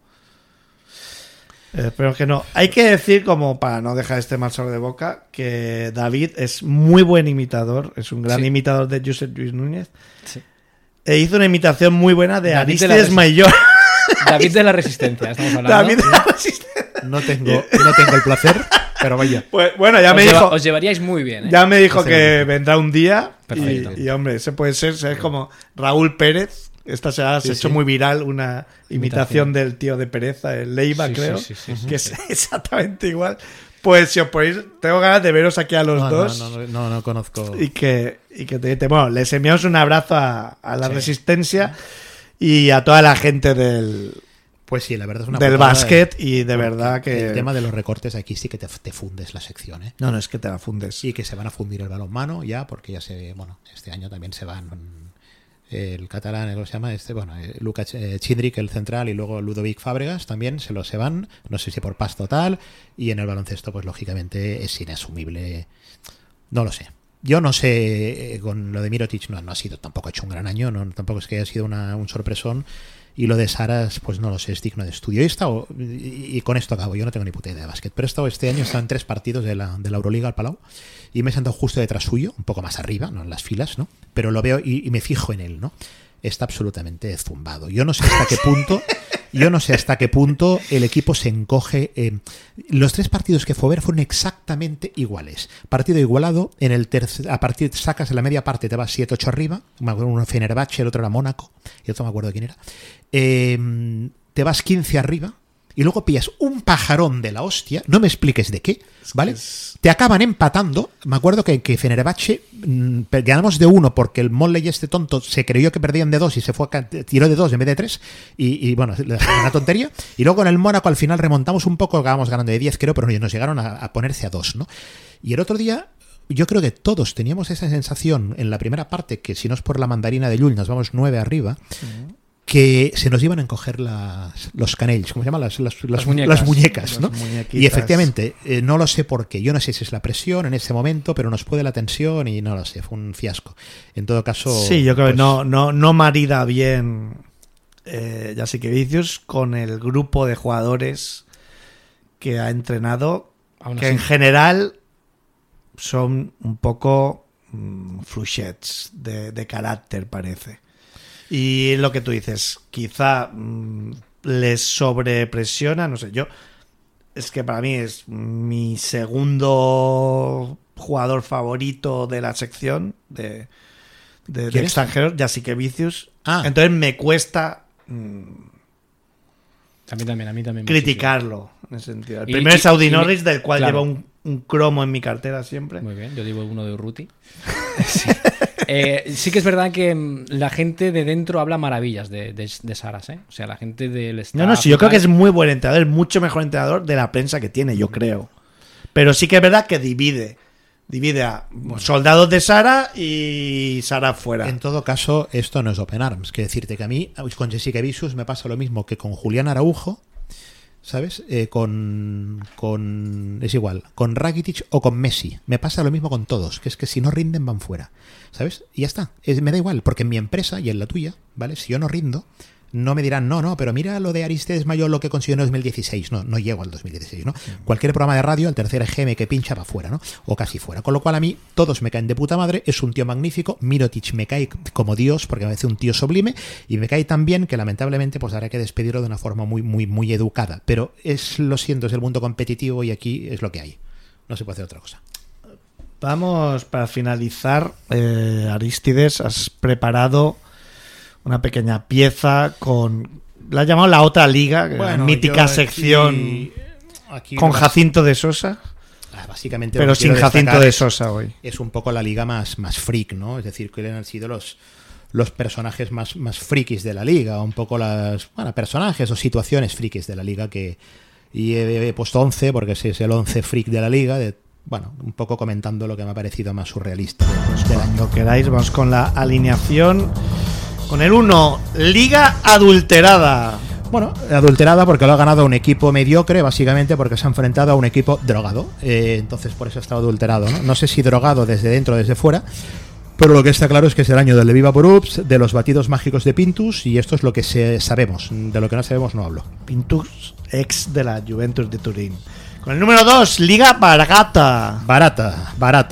Pero que no. Hay que decir, como para no dejar este mal sabor de boca, que David es muy buen imitador, es un gran imitador de Josep Lluís Núñez. Sí. E hizo una imitación muy buena de David Aristides Maillol. David de la Resistencia, estamos hablando. David de la Resistencia. No tengo el placer, pero vaya. Pues, bueno, ya me dijo. Os llevaríais muy bien, ¿eh? Ya me dijo que vendrá un día. Perfecto. Y hombre, ese puede ser, ¿sabes? Como Raúl Pérez. Esta se ha hecho muy viral una imitación del tío de Pereza, el Leiva, creo, que es exactamente igual. Pues si os podéis, tengo ganas de veros aquí a los dos. No conozco. Y que bueno, les enviamos un abrazo a la Resistencia y a toda la gente del... Pues sí, la verdad es una del básquet y de verdad que... El tema de los recortes aquí sí que te fundes la sección, ¿eh? No, es que te la fundes. Y que se van a fundir el balonmano ya, porque ya este año también se van... El catalán, ¿cómo se llama? Luka Chindrick, el central, y luego Ludovic Fábregas también se van, no sé si por paz total, y en el baloncesto pues lógicamente es inasumible, no lo sé. Yo no sé, con lo de Mirotic no ha sido, tampoco ha hecho un gran año, tampoco es que haya sido un sorpresón, y lo de Saras, pues no lo sé, es digno de estudio. Y con esto acabo, yo no tengo ni puta idea de básquet, pero este año están 3 partidos de la Euroliga al Palau, y me he sentado justo detrás suyo, un poco más arriba, no en las filas, ¿no? Pero lo veo y me fijo en él, ¿no? Está absolutamente zumbado. Yo no sé hasta qué punto el equipo se encoge. Los 3 partidos que fue a ver fueron exactamente iguales. Partido igualado, a partir sacas en la media parte, te vas 7-8 arriba. Uno Fenerbahce, el otro era Mónaco, y otro no me acuerdo quién era. Te vas 15 arriba. Y luego pillas un pajarón de la hostia, no me expliques de qué, ¿vale? Te acaban empatando. Me acuerdo que Fenerbahce ganamos de 1 porque el Molley este tonto se creyó que perdían de 2 y tiró de 2 en vez de 3. Y bueno, una tontería. Y luego en el Mónaco al final remontamos un poco, acabamos ganando de 10 creo, pero nos llegaron a ponerse a 2, ¿no? Y el otro día... Yo creo que todos teníamos esa sensación en la primera parte, que si no es por la mandarina de Llull nos vamos 9 arriba, que se nos iban a encoger los canells, ¿cómo se llama? Las muñecas, ¿no? Y efectivamente, no lo sé por qué. Yo no sé si es la presión en ese momento, pero nos puede la tensión y no lo sé, fue un fiasco. En todo caso... Sí, yo creo que no marida bien Jasikevičius con el grupo de jugadores que ha entrenado, que en general son un poco fluchets de carácter, parece. Y lo que tú dices, quizá les sobrepresiona, no sé, es que para mí es mi segundo jugador favorito de la sección de extranjeros, Jasikevičius. Entonces me cuesta a mí también criticarlo en ese sentido. El primer es Audi Norris, del cual llevo un cromo en mi cartera siempre. Muy bien, yo llevo uno de Urruti. Sí. Sí que es verdad que la gente de dentro habla maravillas de Saras, ¿eh? O sea, la gente del staff... Sí, yo creo que es muy buen entrenador, es mucho mejor entrenador de la prensa que tiene, yo creo. Pero sí que es verdad que divide a soldados de Sara y Sara fuera. En todo caso, esto no es Open Arms. Que decirte que a mí, con Jasikevičius me pasa lo mismo que con Julián Araujo, ¿sabes? Es igual, con Rakitic o con Messi. Me pasa lo mismo con todos, que es que si no rinden van fuera, ¿sabes? Y ya está, me da igual, porque en mi empresa y en la tuya, ¿vale? Si yo no rindo, no me dirán, no, pero mira lo de Aristides Maillol, lo que consiguió en 2016. No llego al 2016, ¿no? Cualquier programa de radio, al tercer EGM que pincha va fuera, ¿no? O casi fuera. Con lo cual a mí todos me caen de puta madre, es un tío magnífico, Mirotic me cae como Dios porque me parece un tío sublime y me cae tan bien que lamentablemente pues habrá que despedirlo de una forma muy, muy, muy educada. Pero lo siento, es el mundo competitivo y aquí es lo que hay. No se puede hacer otra cosa. Vamos, para finalizar, Aristides, has preparado una pequeña pieza la has llamado La Otra Liga, mítica sección con Jacinto de Sosa. Básicamente, pero sin Jacinto de Sosa hoy. Es un poco la liga más freak, ¿no? Es decir, que han sido los personajes más frikis de la liga, un poco personajes o situaciones frikis de la liga y he puesto 11 porque ese es el 11 freak de la liga, un poco comentando lo que me ha parecido más surrealista. Cuando queráis, vamos con la alineación. Con el 1, Liga Adulterada. Bueno, adulterada porque lo ha ganado un equipo mediocre, básicamente porque se ha enfrentado a un equipo drogado. Entonces por eso está adulterado, ¿no? No sé si drogado desde dentro o desde fuera, pero lo que está claro es que es el año del Viva Borups, de los batidos mágicos de Pintus, y esto es lo que sabemos. De lo que no sabemos no hablo. Pintus, ex de la Juventus de Turín. Con el número 2, Liga Barata. Barata.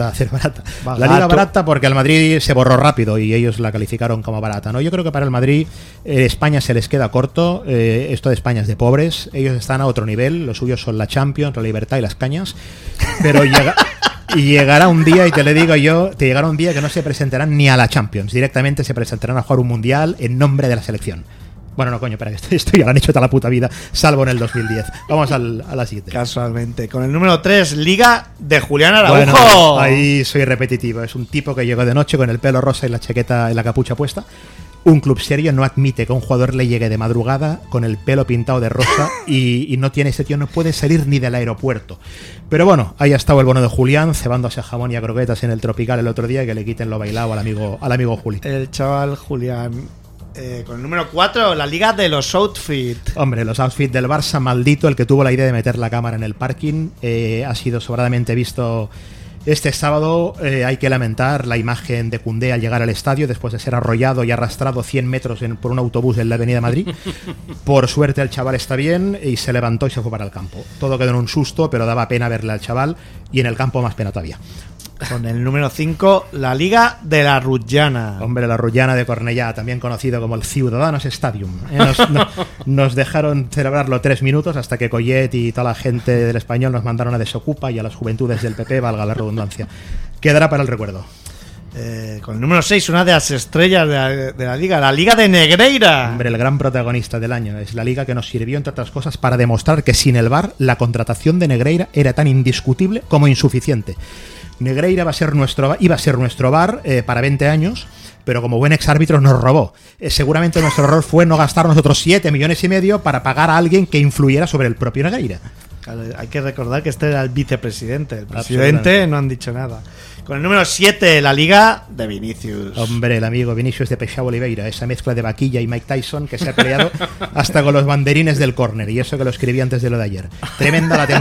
La Liga barata porque al Madrid se borró rápido y ellos la calificaron como barata, ¿no? Yo creo que para el Madrid España se les queda corto. Esto de España es de pobres. Ellos están a otro nivel. Los suyos son la Champions, la Libertad y las cañas. Pero llegará un día, y te le digo yo, te llegará un día que no se presentarán ni a la Champions. Directamente se presentarán a jugar un mundial en nombre de la selección. Bueno, no, coño, espera, esto ya lo han hecho toda la puta vida, salvo en el 2010. Vamos a la siguiente. Casualmente. Con el número 3, Liga de Julián Araujo. Bueno, ahí soy repetitivo. Es un tipo que llegó de noche con el pelo rosa y la chaqueta y la capucha puesta. Un club serio no admite que un jugador le llegue de madrugada con el pelo pintado de rosa y no tiene, ese tío no puede salir ni del aeropuerto. Pero bueno, ahí ha estado el bono de Julián, cebándose a jamón y a croquetas en el Tropical el otro día, y que le quiten lo bailado al amigo Juli. El chaval Julián. Con el número 4, la Liga de los Outfits. Hombre, los outfits del Barça, maldito el que tuvo la idea de meter la cámara en el parking. Ha sido sobradamente visto este sábado. Hay que lamentar la imagen de Koundé al llegar al estadio después de ser arrollado y arrastrado 100 metros por un autobús en la Avenida Madrid. Por suerte el chaval está bien y se levantó y se fue para el campo. Todo quedó en un susto, pero daba pena verle al chaval, y en el campo más pena todavía. Con el número 5, la Liga de la Rutllana. Hombre, la Rutllana de Cornellá, también conocido como el Ciudadanos Stadium. Nos dejaron celebrarlo 3 minutos hasta que Collet y toda la gente del Español nos mandaron a Desocupa y a las juventudes del PP, valga la redundancia. Quedará para el recuerdo. Con el número 6, una de las estrellas de la Liga, la Liga de Negreira. Hombre, el gran protagonista del año. Es la Liga que nos sirvió, entre otras cosas, para demostrar que sin el VAR la contratación de Negreira era tan indiscutible como insuficiente. Negreira iba a ser nuestro VAR para 20 años, pero como buen exárbitro nos robó. Seguramente nuestro error fue no gastar nosotros 7,5 millones para pagar a alguien que influyera sobre el propio Negreira. Claro, hay que recordar que este era el vicepresidente. El presidente no han dicho nada. Con el número 7, la Liga de Vinicius. Hombre, el amigo Vinicius de Peixao Oliveira, esa mezcla de vaquilla y Mike Tyson que se ha peleado hasta con los banderines del córner, y eso que lo escribí antes de lo de ayer. Tremenda la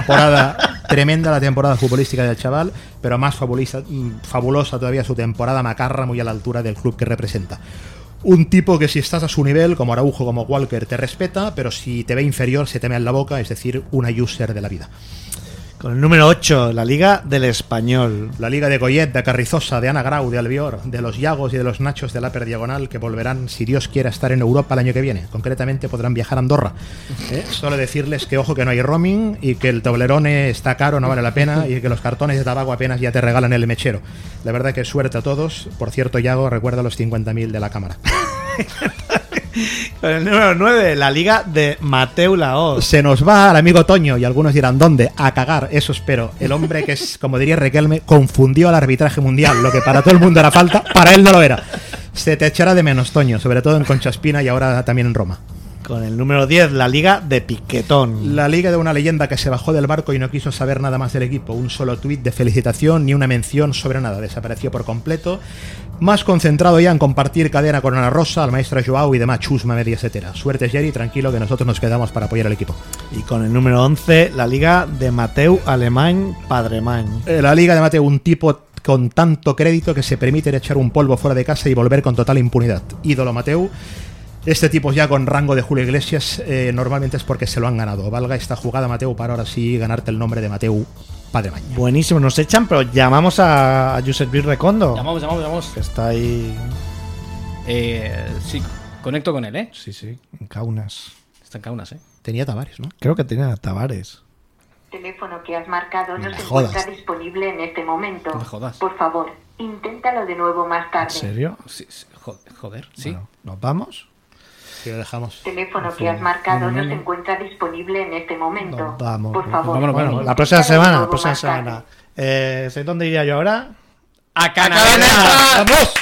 temporada futbolística del chaval, pero más fabulosa todavía su temporada macarra, muy a la altura del club que representa. Un tipo que si estás a su nivel, como Araujo, como Walker, te respeta, pero si te ve inferior se te mea en la boca, es decir, una user de la vida. Con el número 8, la Liga del Español. La Liga de Collet, de Carrizosa, de Ana Grau, de Albior, de los Llagos y de los Nachos de la Upper Diagonal, que volverán, si Dios quiera, a estar en Europa el año que viene. Concretamente podrán viajar a Andorra. Solo decirles que ojo que no hay roaming y que el Toblerone está caro, no vale la pena, y que los cartones de tabaco apenas ya te regalan el mechero. La verdad que suerte a todos. Por cierto, Yago, recuerda los 50.000 de la cámara. Con el número 9, la Liga de Mateu Laoz. Se nos va al amigo Toño, y algunos dirán ¿dónde? A cagar, eso espero. El hombre que es, como diría Requelme, confundió al arbitraje mundial. Lo que para todo el mundo era falta, para él no lo era. Se te echará de menos, Toño, sobre todo en Concha Espina y ahora también en Roma. Con el número 10, la Liga de Piquetón. La Liga de una leyenda que se bajó del barco y no quiso saber nada más del equipo. Un solo tuit de felicitación ni una mención sobre nada. Desapareció por completo. Más concentrado ya en compartir cadena con Ana Rosa, al maestro Joao y demás chusma media etcétera. Suerte, Jerry, tranquilo que nosotros nos quedamos para apoyar al equipo. Y con el número 11, la Liga de Mateu Alemany Padremany. La Liga de Mateu, un tipo con tanto crédito que se permite echar un polvo fuera de casa y volver con total impunidad. Ídolo Mateu. Este tipo ya con rango de Julio Iglesias, normalmente es porque se lo han ganado. Valga esta jugada, Mateu, para ahora sí ganarte el nombre de Mateu Padremany. Buenísimo, nos echan, pero llamamos a Josep Luis Recondo. Llamamos. Que está ahí. Sí, conecto con él, ¿eh? Sí, en Kaunas. Está en Kaunas, ¿eh? Tenía Tavares, ¿no? Creo que tenía Tavares. Teléfono que has marcado no se jodas. encuentra disponible en este momento. No me jodas. Por favor, inténtalo de nuevo más tarde. ¿En serio? Sí, joder, sí. Bueno, ¿nos vamos? Sí, lo dejamos. Teléfono que has marcado no se encuentra disponible en este momento. Nos vamos. Por favor. Bueno, la próxima semana. Tarde. ¿Sé dónde iría yo ahora? ¡A Canaletas! ¡Vamos!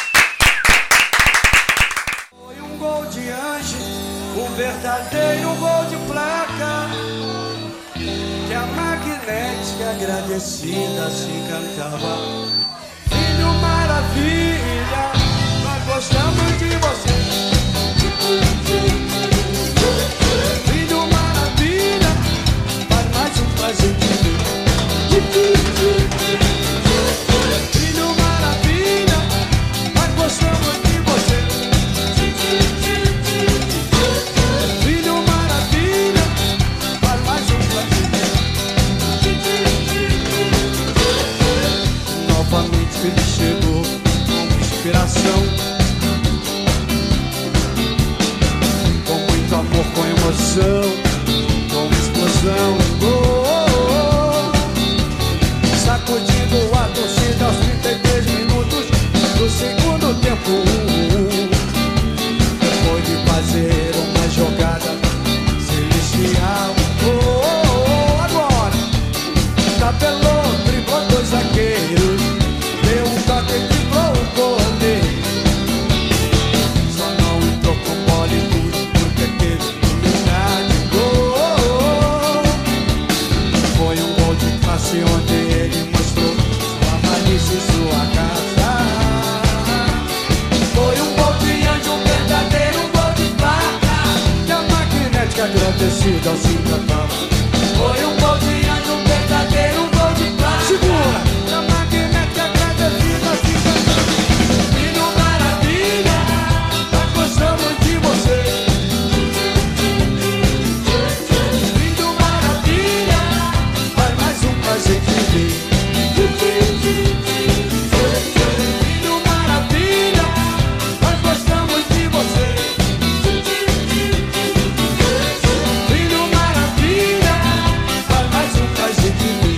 Foi gol de anjo, verdadeiro gol de placa, que a magnética agradecida se cantava. Filho maravilha, nós gostamos de você. emoção, com explosão, gol. Sacudindo a torcida aos 33 minutos do segundo tempo. Depois de fazer uma jogada celestial, agora tabelou, driblou dois zagueiros, deu um toque e driblou o goleiro. Só não entrou com bola e tudo porque teve lugar de gol. Foi um gol de classe onde ele mostrou sua malícia e sua graça. Foi um gol de anjo, um verdadeiro gol de placa, que a magnética agradecida ao se tratava. Foi um gol de anjo, um verdadeiro gol de placa. Segura! Que a magnética agradecida ao se tratava. Filho maravilha, nós gostamos de você. Filho maravilha, faz mais um pra gente ver. Filho maravilha, nós gostamos de você. Filho maravilha, faz mais um pra gente ver.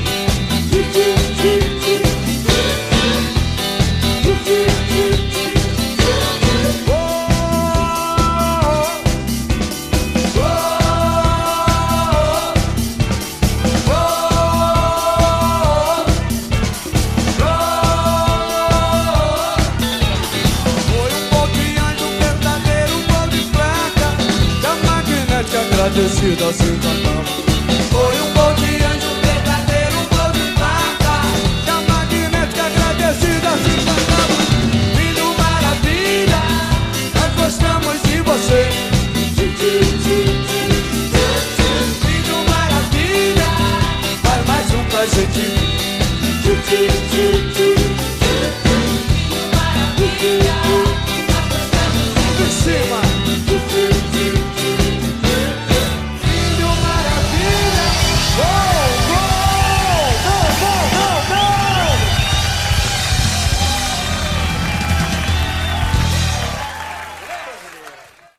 Foi um gol de anjo, um verdadeiro gol de placa, que a magnética agradecida ao se encantava. Foi um gol de anjo, um verdadeiro gol de placa, que a magnética agradecida ao se encantava. Filho maravilha, nós gostamos de você. Filho maravilha, faz mais um pra gente.